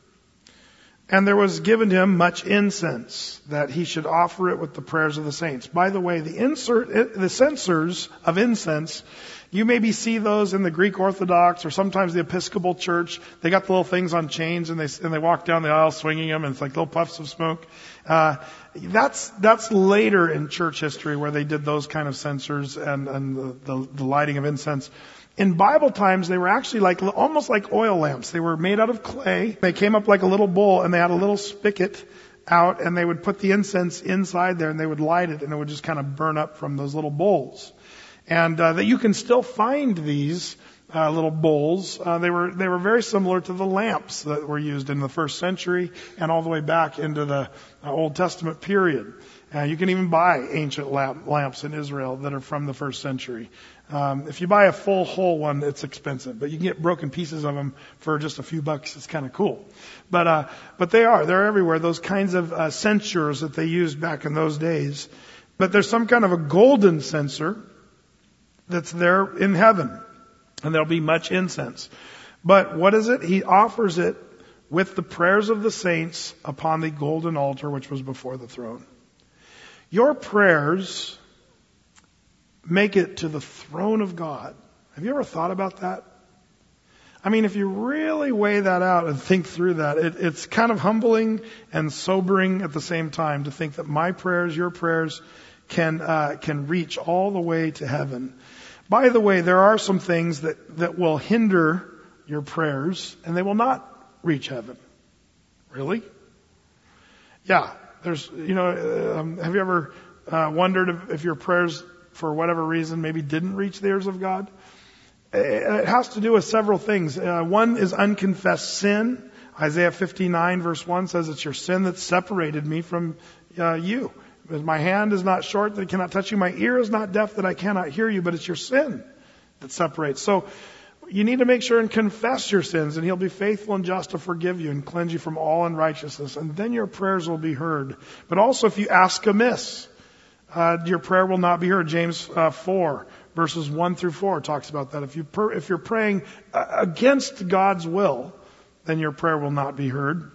and there was given to him much incense, that he should offer it with the prayers of the saints. By the way, the insert, the censers of incense, you maybe see those in the Greek Orthodox or sometimes the Episcopal Church. They got the little things on chains, and they and they walk down the aisle swinging them, and it's like little puffs of smoke. Uh, that's that's later in church history where they did those kind of censers and and the, the, the lighting of incense. In Bible times, they were actually like, almost like oil lamps. They were made out of clay. They came up like a little bowl, and they had a little spigot out, and they would put the incense inside there, and they would light it, and it would just kind of burn up from those little bowls. And uh, that you can still find these uh, little bowls. Uh, they were they were very similar to the lamps that were used in the first century and all the way back into the uh, Old Testament period. Uh, you can even buy ancient lamp, lamps in Israel that are from the first century. Um, if you buy a full whole one, it's expensive, but you can get broken pieces of them for just a few bucks. It's kind of cool. But uh, but they are they're everywhere. Those kinds of uh, censers that they used back in those days. But there's some kind of a golden censer that's there in heaven, and there'll be much incense. But what is it? He offers it with the prayers of the saints upon the golden altar which was before the throne. Your prayers make it to the throne of God. Have you ever thought about that? I mean, if you really weigh that out and think through that, it, it's kind of humbling and sobering at the same time to think that my prayers, your prayers, can uh, can reach all the way to heaven. By the way, there are some things that, that will hinder your prayers, and they will not reach heaven. Really? Yeah. There's, you know, um, have you ever uh, wondered if, if your prayers, for whatever reason, maybe didn't reach the ears of God? It has to do with several things. Uh, one is unconfessed sin. Isaiah fifty-nine verse one says it's your sin that separated me from uh, you. My hand is not short that I cannot touch you. My ear is not deaf that I cannot hear you, but it's your sin that separates. So you need to make sure and confess your sins, and He'll be faithful and just to forgive you and cleanse you from all unrighteousness, and then your prayers will be heard. But also, if you ask amiss, uh, your prayer will not be heard. James uh, four, verses one through four talks about that. If you per- if you're praying uh, against God's will, then your prayer will not be heard.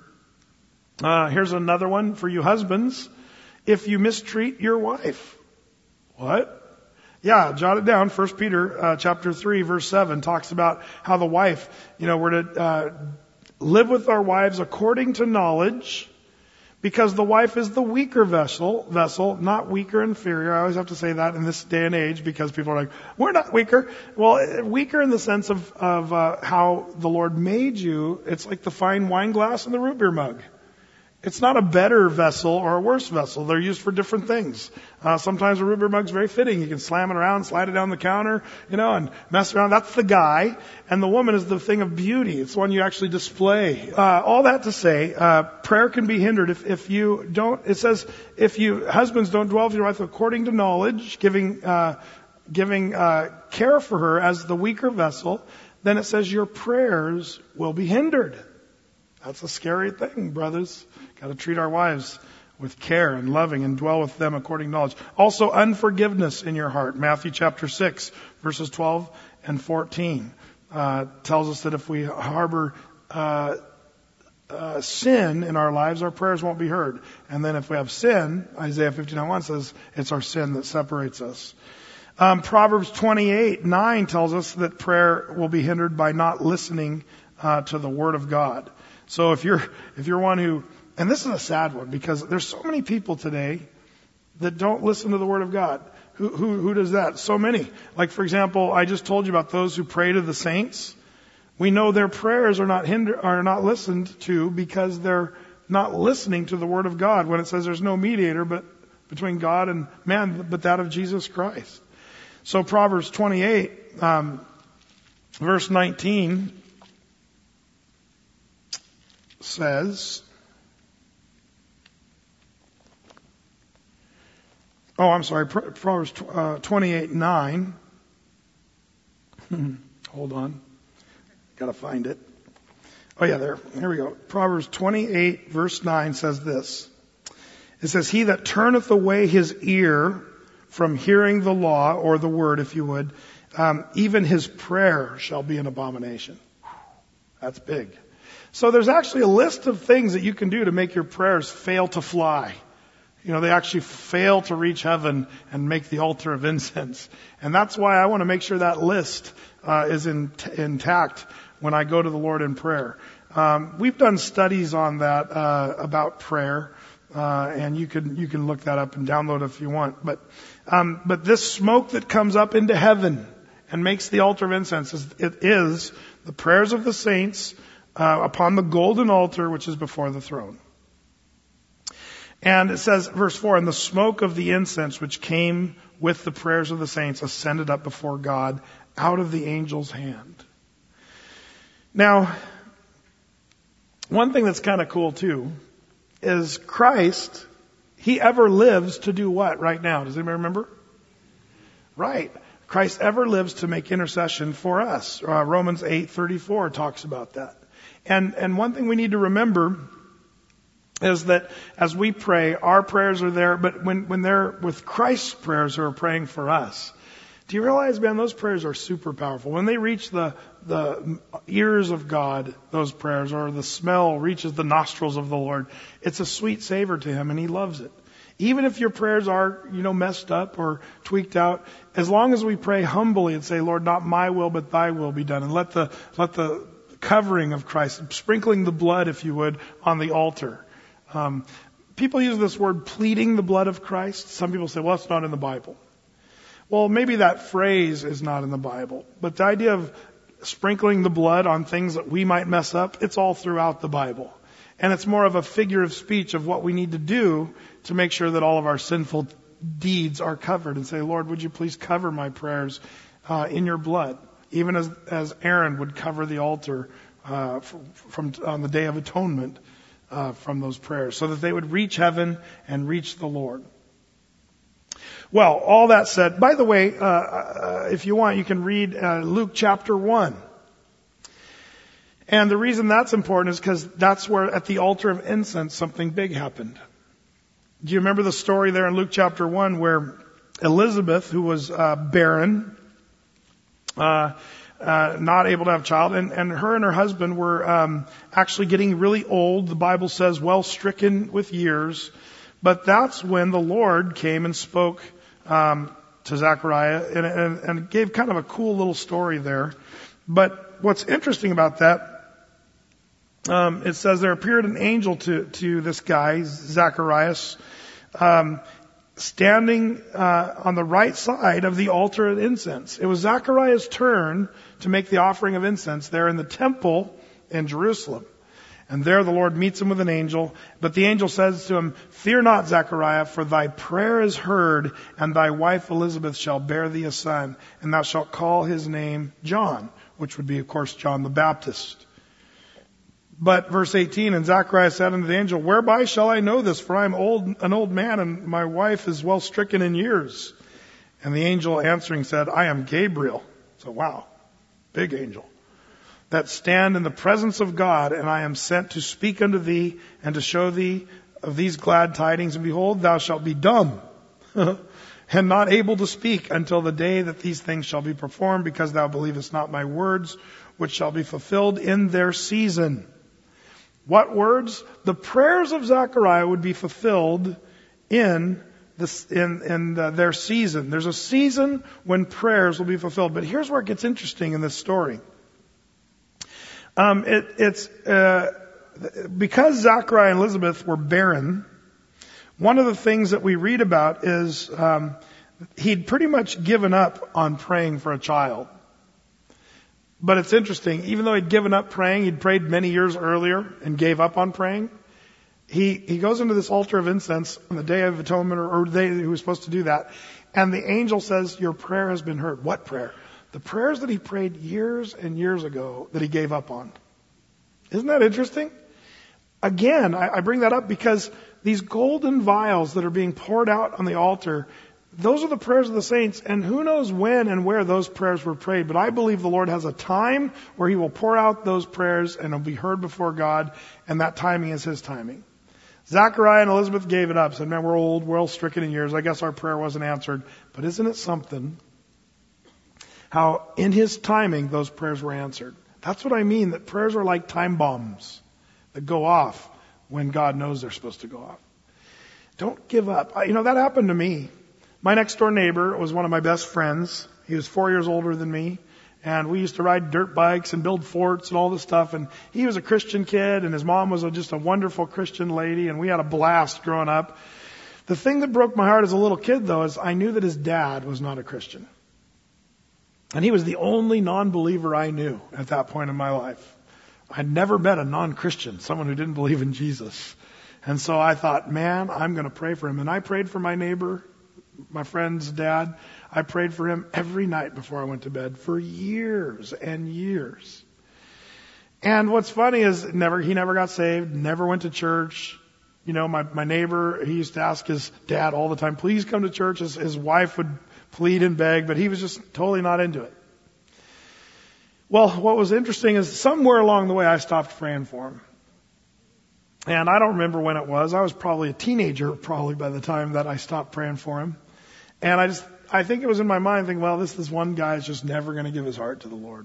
Uh, here's another one for you husbands. If you mistreat your wife. What? Yeah, jot it down. First Peter uh, chapter three, verse seven talks about how the wife, you know, we're to uh, live with our wives according to knowledge, because the wife is the weaker vessel, vessel, not weaker, inferior. I always have to say that in this day and age, because people are like, we're not weaker. Well, weaker in the sense of, of uh, how the Lord made you. It's like the fine wine glass and the root beer mug. It's not a better vessel or a worse vessel. They're used for different things. Uh, sometimes a root beer mug's very fitting. You can slam it around, slide it down the counter, you know, and mess around. That's the guy. And the woman is the thing of beauty. It's the one you actually display. Uh, all that to say, uh, prayer can be hindered if, if you don't, it says, if you, husbands don't dwell with your wife according to knowledge, giving, uh, giving, uh, care for her as the weaker vessel, then it says your prayers will be hindered. That's a scary thing, brothers. Got to treat our wives with care and loving and dwell with them according to knowledge. Also, unforgiveness in your heart. Matthew chapter six, verses twelve and fourteen uh, tells us that if we harbor uh, uh, sin in our lives, our prayers won't be heard. And then if we have sin, Isaiah fifty-nine one says it's our sin that separates us. Um, Proverbs twenty-eight nine tells us that prayer will be hindered by not listening uh, to the Word of God. So if you're if you're one who, and this is a sad one, because there's so many people today that don't listen to the Word of God. Who who who does that? So many. Like, for example, I just told you about those who pray to the saints. We know their prayers are not hinder, are not listened to because they're not listening to the Word of God. When it says there's no mediator but between God and man, but that of Jesus Christ. So Proverbs twenty-eight, um, verse nineteen. Says, oh, I'm sorry, Proverbs uh, twenty-eight nine. Hold on. Got to find it. Oh, yeah, there. Here we go. Proverbs twenty-eight, verse nine says this. It says, he that turneth away his ear from hearing the law, or the word, if you would, um, even his prayer shall be an abomination. That's big. So there's actually a list of things that you can do to make your prayers fail to fly. You know, they actually fail to reach heaven and make the altar of incense. And that's why I want to make sure that list uh, is in, intact when I go to the Lord in prayer. Um, we've done studies on that uh, about prayer, uh, and you can you can look that up and download it if you want. But um, but this smoke that comes up into heaven and makes the altar of incense, is, it is the prayers of the saints Uh, upon the golden altar which is before the throne. And it says, verse four, and the smoke of the incense which came with the prayers of the saints ascended up before God out of the angel's hand. Now, one thing that's kind of cool too is Christ, He ever lives to do what right now? Does anybody remember? Right. Christ ever lives to make intercession for us. Uh, Romans eight thirty-four talks about that. And, and one thing we need to remember is that as we pray, our prayers are there, but when, when they're with Christ's prayers who are praying for us, do you realize, man, those prayers are super powerful. When they reach the, the ears of God, those prayers, or the smell reaches the nostrils of the Lord, it's a sweet savor to Him, and He loves it. Even if your prayers are, you know, messed up or tweaked out, as long as we pray humbly and say, Lord, not my will, but thy will be done, and let the, let the, covering of Christ, sprinkling the blood, if you would, on the altar. Um, people use this word pleading the blood of Christ. Some people say, well, it's not in the Bible. Well, maybe that phrase is not in the Bible. But the idea of sprinkling the blood on things that we might mess up, it's all throughout the Bible. And it's more of a figure of speech of what we need to do to make sure that all of our sinful deeds are covered. And say, Lord, would you please cover my prayers uh, in your blood? Even as, as Aaron would cover the altar uh, from, from on the Day of Atonement uh, from those prayers, so that they would reach heaven and reach the Lord. Well, all that said, by the way, uh, uh, if you want, you can read uh, Luke chapter one. And the reason that's important is because that's where at the altar of incense something big happened. Do you remember the story there in Luke chapter one where Elizabeth, who was uh, barren, uh, uh, not able to have a child, and, and her and her husband were um, actually getting really old. The Bible says well stricken with years. But that's when the Lord came and spoke um, to Zechariah and, and, and gave kind of a cool little story there. But what's interesting about that, um, it says there appeared an angel to, to this guy, Zacharias, um, standing uh, on the right side of the altar of incense. It was Zechariah's turn to make the offering of incense there in the temple in Jerusalem. And there the Lord meets him with an angel. But the angel says to him, "Fear not, Zechariah, for thy prayer is heard, and thy wife Elizabeth shall bear thee a son, and thou shalt call his name John," which would be, of course, John the Baptist. But verse eighteen, "And Zechariah said unto the angel, Whereby shall I know this? For I am old, an old man, and my wife is well stricken in years. And the angel answering said, I am Gabriel." So wow, big angel. "That stand in the presence of God, and I am sent to speak unto thee, and to show thee of these glad tidings. And behold, thou shalt be dumb, and not able to speak until the day that these things shall be performed, because thou believest not my words, which shall be fulfilled in their season." What words? The prayers of Zechariah would be fulfilled in this, in, in the, their season. There's a season when prayers will be fulfilled. But here's where it gets interesting in this story. Um, it, it's uh, because Zechariah and Elizabeth were barren. One of the things that we read about is um, he'd pretty much given up on praying for a child. But it's interesting, even though he'd given up praying, he'd prayed many years earlier and gave up on praying. He he goes into this altar of incense on the Day of Atonement, or, or the day he was supposed to do that, and the angel says, "Your prayer has been heard." What prayer? The prayers that he prayed years and years ago that he gave up on. Isn't that interesting? Again, I, I bring that up because these golden vials that are being poured out on the altar, those are the prayers of the saints, and who knows when and where those prayers were prayed. But I believe the Lord has a time where he will pour out those prayers and it'll be heard before God, and that timing is his timing. Zechariah and Elizabeth gave it up, said, "Man, we're old, we're all stricken in years. I guess our prayer wasn't answered." But isn't it something how in his timing those prayers were answered? That's what I mean, that prayers are like time bombs that go off when God knows they're supposed to go off. Don't give up. You know, that happened to me. My next door neighbor was one of my best friends. He was four years older than me. And we used to ride dirt bikes and build forts and all this stuff. And he was a Christian kid, and his mom was a, just a wonderful Christian lady. And we had a blast growing up. The thing that broke my heart as a little kid, though, is I knew that his dad was not a Christian. And he was the only non-believer I knew at that point in my life. I'd never met a non-Christian, someone who didn't believe in Jesus. And so I thought, man, I'm going to pray for him. And I prayed for my neighbor, my friend's dad. I prayed for him every night before I went to bed for years and years. And what's funny is never he never got saved, never went to church. You know, my, my neighbor, he used to ask his dad all the time, "Please come to church." His, his wife would plead and beg, but he was just totally not into it. Well, what was interesting is somewhere along the way I stopped praying for him. And I don't remember when it was. I was probably a teenager probably by the time that I stopped praying for him. And I just, I think it was in my mind thinking, well, this, this one guy is just never going to give his heart to the Lord.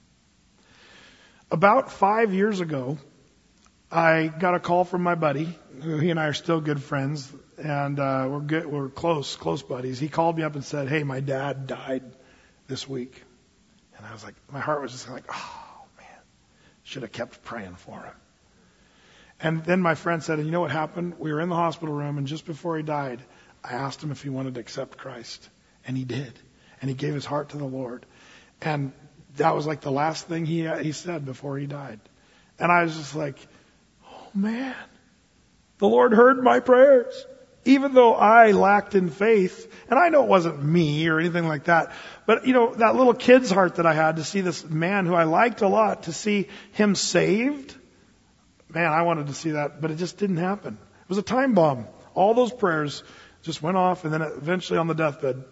About five years ago, I got a call from my buddy, who he and I are still good friends, and uh, we're good, we're close, close buddies. He called me up and said, "Hey, my dad died this week." And I was like, my heart was just like, oh man, should have kept praying for him. And then my friend said, and you know what happened? We were in the hospital room, and just before he died, I asked him if he wanted to accept Christ. And he did. And he gave his heart to the Lord. And that was like the last thing he he said before he died. And I was just like, oh man, the Lord heard my prayers. Even though I lacked in faith, and I know it wasn't me or anything like that, but you know, that little kid's heart that I had to see this man who I liked a lot, to see him saved, man, I wanted to see that, but it just didn't happen. It was a time bomb. All those prayers just went off, and then eventually on the deathbed,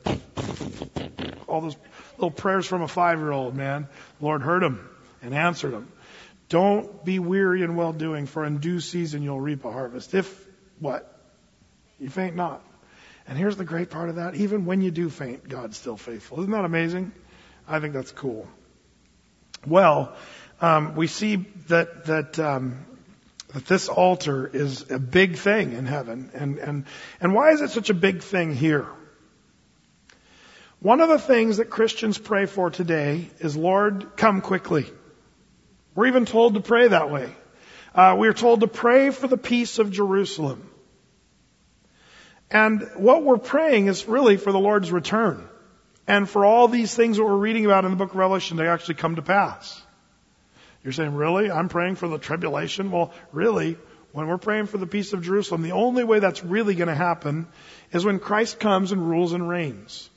all those little prayers from a five-year-old, man, the Lord heard them and answered them. Don't be weary in well doing, for in due season you'll reap a harvest. If what? You faint not. And here's the great part of that. Even when you do faint, God's still faithful. Isn't that amazing? I think that's cool. Well, um, we see that that um, that this altar is a big thing in heaven. And, and, and why is it such a big thing here? One of the things that Christians pray for today is, Lord, come quickly. We're even told to pray that way. Uh, we are told to pray for the peace of Jerusalem. And what we're praying is really for the Lord's return. And for all these things that we're reading about in the book of Revelation to actually come to pass. You're saying, really? I'm praying for the tribulation? Well, really, when we're praying for the peace of Jerusalem, the only way that's really going to happen is when Christ comes and rules and reigns.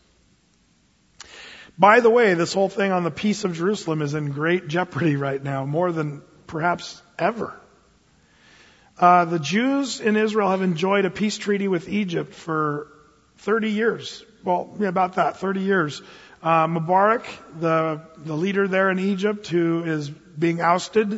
By the way, this whole thing on the peace of Jerusalem is in great jeopardy right now, more than perhaps ever. Uh, the Jews in Israel have enjoyed a peace treaty with Egypt for thirty years. Well, yeah, about that, thirty years. Uh, Mubarak, the, the leader there in Egypt, who is being ousted,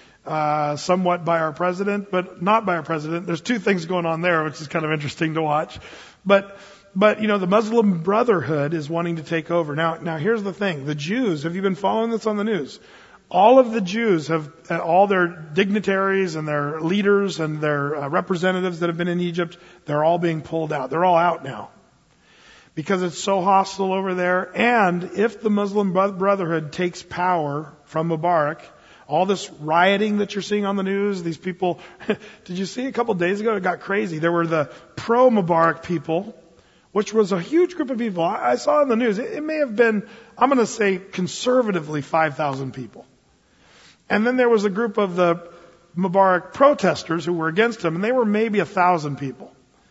uh, somewhat by our president, but not by our president. There's two things going on there, which is kind of interesting to watch. But, But, you know, the Muslim Brotherhood is wanting to take over. Now, now here's the thing. The Jews, have you been following this on the news? All of the Jews have, all their dignitaries and their leaders and their uh, representatives that have been in Egypt, they're all being pulled out. They're all out now. Because it's so hostile over there. And if the Muslim Brotherhood takes power from Mubarak, all this rioting that you're seeing on the news, these people, did you see a couple days ago? It got crazy. There were the pro-Mubarak people, which was a huge group of people. I saw in the news, it may have been, I'm going to say conservatively five thousand people. And then there was a group of the Mubarak protesters who were against him, and they were maybe a thousand people.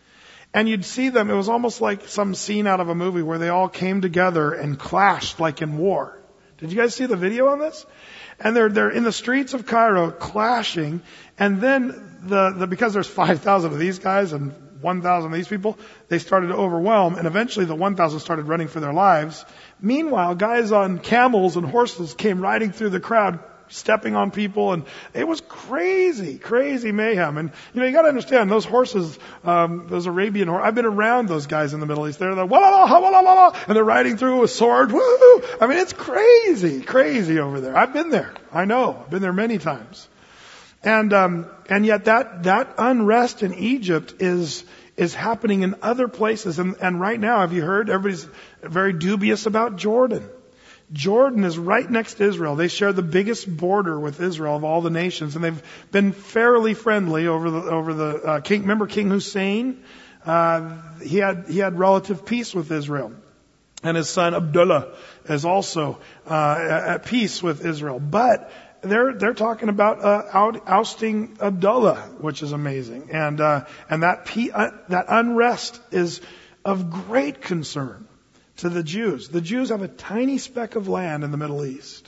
And you'd see them, it was almost like some scene out of a movie where they all came together and clashed like in war. Did you guys see the video on this? And they're, they're in the streets of Cairo clashing, and then the, the because there's five thousand of these guys and one thousand of these people, they started to overwhelm, and eventually the one thousand started running for their lives. Meanwhile, guys on camels and horses came riding through the crowd, stepping on people, and it was crazy, crazy mayhem. And, you know, you gotta understand, those horses, um, those Arabian horses, I've been around those guys in the Middle East. They're like, wah la la, wah la la, and they're riding through with swords, woo! I mean, it's crazy, crazy over there. I've been there. I know. I've been there many times. And, um, and yet that, that unrest in Egypt is, is happening in other places. And, and right now, have you heard? Everybody's very dubious about Jordan. Jordan is right next to Israel. They share the biggest border with Israel of all the nations, and they've been fairly friendly over the, over the, uh, king. Remember King Hussein? Uh, he had, he had relative peace with Israel. And his son Abdullah is also, uh, at peace with Israel. But, They're they're talking about uh, out, ousting Abdullah, which is amazing, and uh, and that pe- uh, that unrest is of great concern to the Jews. The Jews have a tiny speck of land in the Middle East,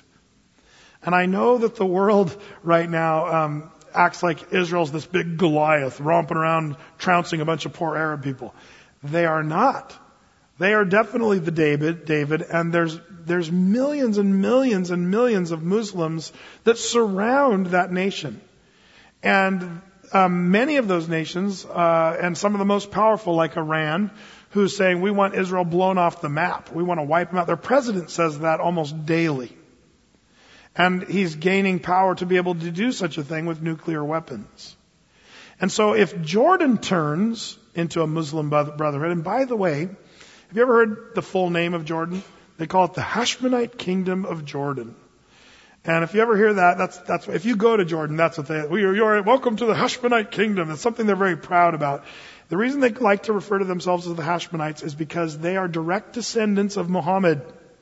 and I know that the world right now um, acts like Israel's this big Goliath romping around trouncing a bunch of poor Arab people. They are not. They are definitely the David, David, and there's there's millions and millions and millions of Muslims that surround that nation. And um, many of those nations, uh, and some of the most powerful, like Iran, who's saying, we want Israel blown off the map. We want to wipe them out. Their president says that almost daily. And he's gaining power to be able to do such a thing with nuclear weapons. And so if Jordan turns into a Muslim brotherhood, and by the way, have you ever heard the full name of Jordan? They call it the Hashmonite Kingdom of Jordan. And if you ever hear that, that's, that's, if you go to Jordan, that's what they, we are, you're, welcome to the Hashmonite Kingdom. It's something they're very proud about. The reason they like to refer to themselves as the Hashmonites is because they are direct descendants of Muhammad.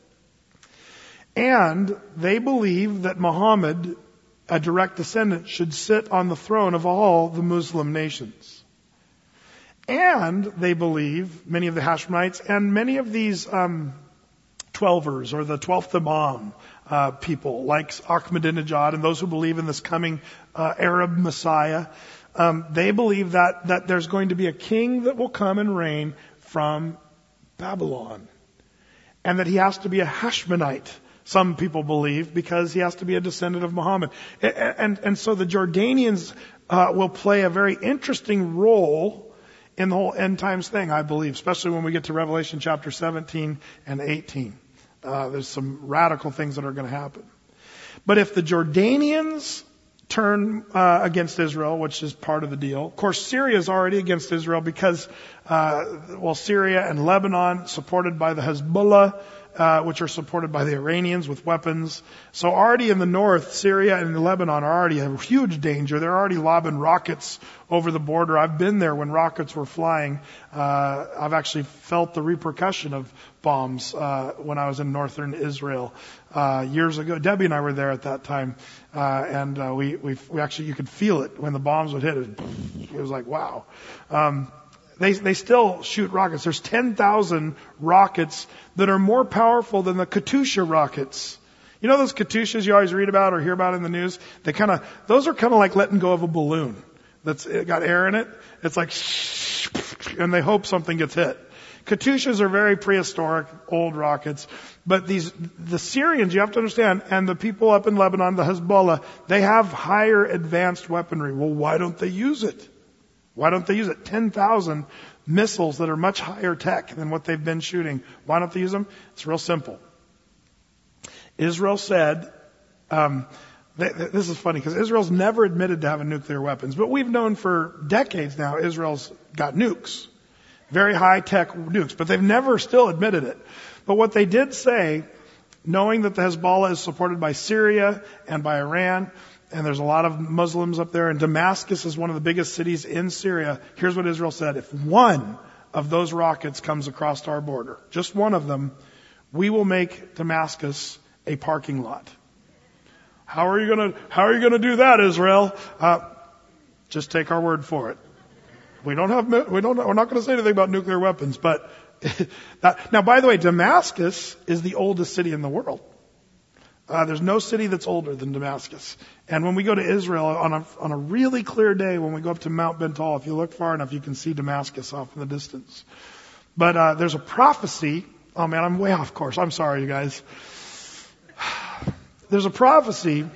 And they believe that Muhammad, a direct descendant, should sit on the throne of all the Muslim nations. And they believe, many of the Hashmonites, and many of these um, Twelvers, or the Twelfth Imam uh, people, like Ahmadinejad, and those who believe in this coming uh, Arab Messiah, um, they believe that, that there's going to be a king that will come and reign from Babylon. And that he has to be a Hashmonite, some people believe, because he has to be a descendant of Muhammad. And, and, and so the Jordanians uh, will play a very interesting role in the whole end times thing, I believe, especially when we get to Revelation chapter seventeen and eighteen. Uh, there's some radical things that are going to happen. But if the Jordanians turn uh, against Israel, which is part of the deal. Of course, Syria is already against Israel because, uh, well, Syria and Lebanon, supported by the Hezbollah, uh, which are supported by the Iranians with weapons. So already in the north, Syria and Lebanon are already a huge danger. They're already lobbing rockets over the border. I've been there when rockets were flying. Uh, I've actually felt the repercussion of bombs uh, when I was in northern Israel uh, years ago. Debbie and I were there at that time, uh, and uh, we, we we actually, you could feel it when the bombs would hit. It, it was like, wow. Um, They, they still shoot rockets. There's ten thousand rockets that are more powerful than the Katyusha rockets. You know those Katyushas you always read about or hear about in the news? They kind of, those are kind of like letting go of a balloon that's it got air in it. It's like, and they hope something gets hit. Katyushas are very prehistoric, old rockets. But these, the Syrians, you have to understand, and the people up in Lebanon, the Hezbollah, they have higher advanced weaponry. Well, why don't they use it? Why don't they use it? ten thousand missiles that are much higher tech than what they've been shooting. Why don't they use them? It's real simple. Israel said, um, th- th- this is funny because Israel's never admitted to having nuclear weapons, but we've known for decades now Israel's got nukes. Very high tech nukes, but they've never still admitted it. But what they did say, knowing that the Hezbollah is supported by Syria and by Iran, and there's a lot of Muslims up there, and Damascus is one of the biggest cities in Syria. Here's what Israel said. If one of those rockets comes across our border, just one of them, we will make Damascus a parking lot. How are you gonna, how are you gonna do that, Israel? Uh, just take our word for it. We don't have, we don't, we're not gonna say anything about nuclear weapons, but that, now, by the way, Damascus is the oldest city in the world. Uh, there's no city that's older than Damascus. And when we go to Israel on a, on a really clear day, when we go up to Mount Bental, if you look far enough, you can see Damascus off in the distance. But, uh, there's a prophecy. Oh man, I'm way off course. I'm sorry, you guys. There's a prophecy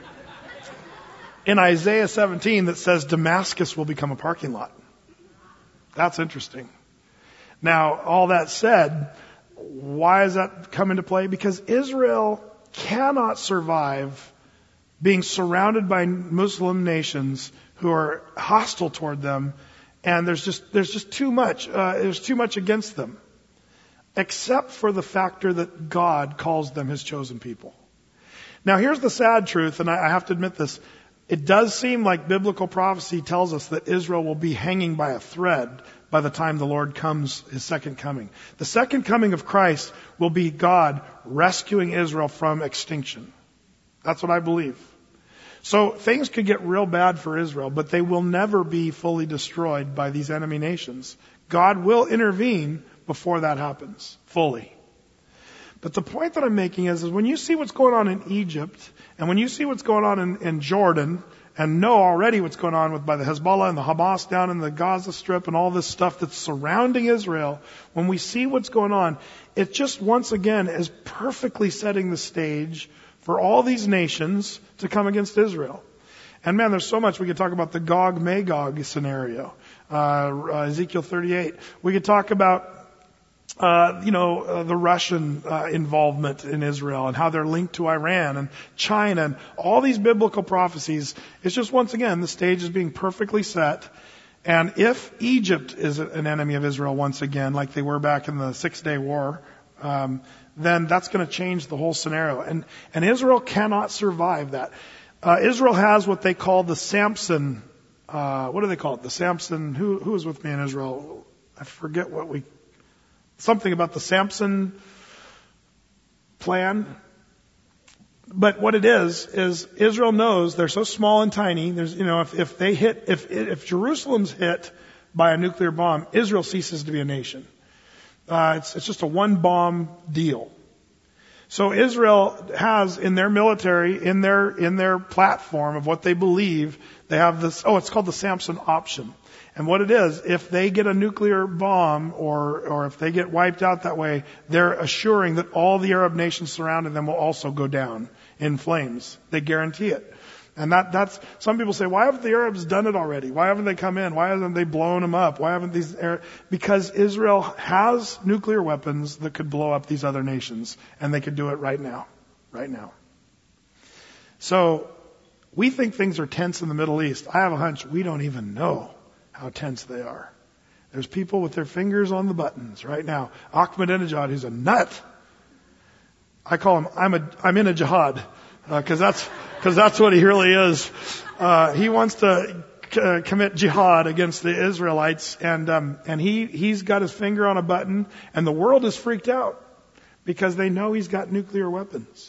in Isaiah seventeen that says Damascus will become a parking lot. That's interesting. Now, all that said, why does that come into play? Because Israel cannot survive being surrounded by Muslim nations who are hostile toward them, and there's just there's just too much uh, there's too much against them, except for the factor that God calls them His chosen people. Now, here's the sad truth, and I, I have to admit this: it does seem like biblical prophecy tells us that Israel will be hanging by a thread by the time the Lord comes, His second coming. The second coming of Christ will be God rescuing Israel from extinction. That's what I believe. So things could get real bad for Israel, but they will never be fully destroyed by these enemy nations. God will intervene before that happens, fully. But the point that I'm making is, is when you see what's going on in Egypt, and when you see what's going on in, in Jordan, and know already what's going on with by the Hezbollah and the Hamas down in the Gaza Strip and all this stuff that's surrounding Israel, when we see what's going on, it just once again is perfectly setting the stage for all these nations to come against Israel. And man, there's so much. We could talk about the Gog-Magog scenario, uh, Ezekiel thirty-eight. We could talk about Uh, you know, uh, the Russian uh, involvement in Israel and how they're linked to Iran and China and all these biblical prophecies. It's just, once again, the stage is being perfectly set. And if Egypt is an enemy of Israel once again, like they were back in the Six Day War, um, then that's going to change the whole scenario. And, and Israel cannot survive that. Uh, Israel has what they call the Samson, uh, what do they call it? The Samson, who, who was with me in Israel? I forget what we Something about the Samson plan. But what it is, is Israel knows they're so small and tiny. There's, you know, if, if they hit, if, if Jerusalem's hit by a nuclear bomb, Israel ceases to be a nation. Uh, it's, it's just a one bomb deal. So Israel has in their military, in their, in their platform of what they believe, they have this, oh, it's called the Samson option. And what it is, if they get a nuclear bomb or, or if they get wiped out that way, they're assuring that all the Arab nations surrounding them will also go down in flames. They guarantee it. And that, that's, some people say, why haven't the Arabs done it already? Why haven't they come in? Why haven't they blown them up? Why haven't these, Arab, because Israel has nuclear weapons that could blow up these other nations. And they could do it right now. Right now. So, we think things are tense in the Middle East. I have a hunch we don't even know how tense they are. There's people with their fingers on the buttons right now. Ahmadinejad, who's a nut. I call him, I'm a, I'm in a jihad. Uh, cause that's, cause that's what he really is. Uh, he wants to uh, commit jihad against the Israelites, and, um, and he, he's got his finger on a button, and the world is freaked out because they know he's got nuclear weapons.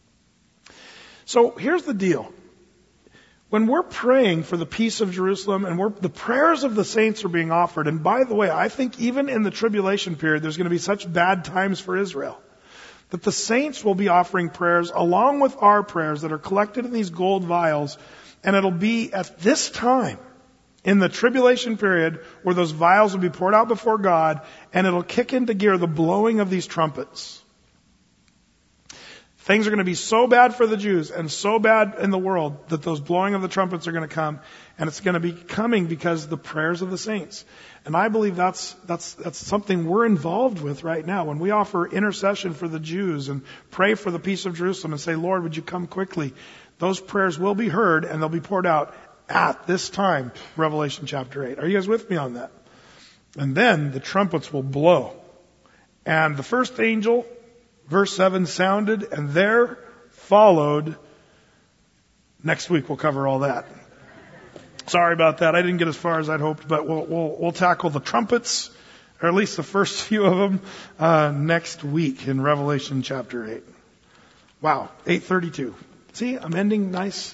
So here's the deal. When we're praying for the peace of Jerusalem, and we're, the prayers of the saints are being offered, and by the way, I think even in the tribulation period, there's going to be such bad times for Israel, that the saints will be offering prayers along with our prayers that are collected in these gold vials, and it'll be at this time, in the tribulation period, where those vials will be poured out before God, and it'll kick into gear the blowing of these trumpets. Things are going to be so bad for the Jews and so bad in the world that those blowing of the trumpets are going to come, and it's going to be coming because of the prayers of the saints. And I believe that's that's that's something we're involved with right now. When we offer intercession for the Jews and pray for the peace of Jerusalem and say, Lord, would you come quickly? Those prayers will be heard and they'll be poured out at this time, Revelation chapter eight. Are you guys with me on that? And then the trumpets will blow. And the first angel, verse seven, sounded, and there followed. Next week we'll cover all that. Sorry about that. I didn't get as far as I'd hoped, but we'll we'll, we'll tackle the trumpets, or at least the first few of them, uh, next week in Revelation chapter eight. Wow, eight thirty-two. See, I'm ending nice.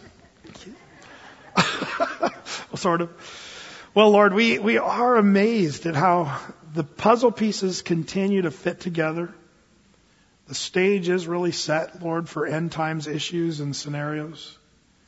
Well, sort of. Well, Lord, we we are amazed at how the puzzle pieces continue to fit together. The stage is really set, Lord, for end times issues and scenarios.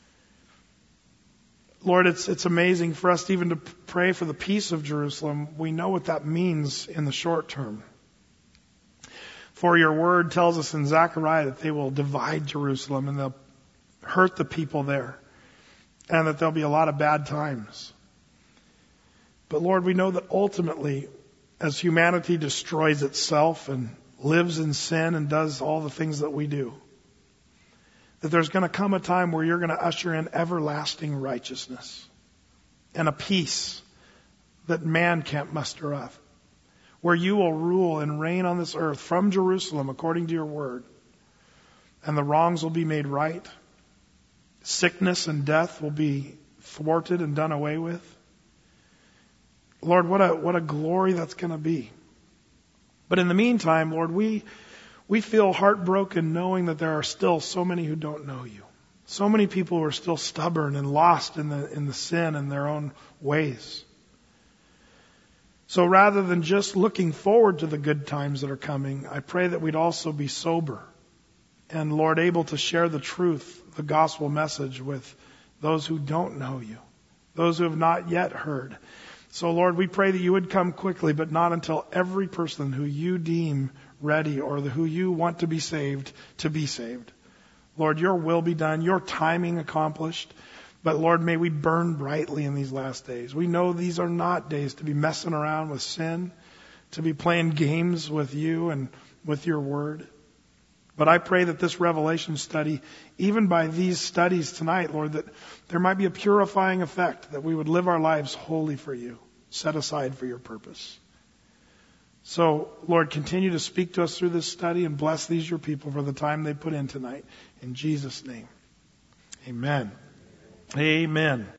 Lord, it's it's amazing for us even to pray for the peace of Jerusalem. We know what that means in the short term. For your word tells us in Zechariah that they will divide Jerusalem and they'll hurt the people there, and that there'll be a lot of bad times. But Lord, we know that ultimately, as humanity destroys itself and lives in sin and does all the things that we do, that there's going to come a time where you're going to usher in everlasting righteousness and a peace that man can't muster up, where you will rule and reign on this earth from Jerusalem according to your word, and the wrongs will be made right. Sickness and death will be thwarted and done away with. Lord, what a what a glory that's going to be. But in the meantime, Lord, we we feel heartbroken knowing that there are still so many who don't know you. So many people who are still stubborn and lost in the in the sin and their own ways. So rather than just looking forward to the good times that are coming, I pray that we'd also be sober and, Lord, able to share the truth, the gospel message with those who don't know you, those who have not yet heard. So, Lord, we pray that you would come quickly, but not until every person who you deem ready or the, who you want to be saved, to be saved. Lord, your will be done, your timing accomplished. But, Lord, may we burn brightly in these last days. We know these are not days to be messing around with sin, to be playing games with you and with your word. But I pray that this Revelation study, even by these studies tonight, Lord, that there might be a purifying effect, that we would live our lives wholly for you, set aside for your purpose. So, Lord, continue to speak to us through this study and bless these your people for the time they put in tonight. In Jesus' name, amen. Amen.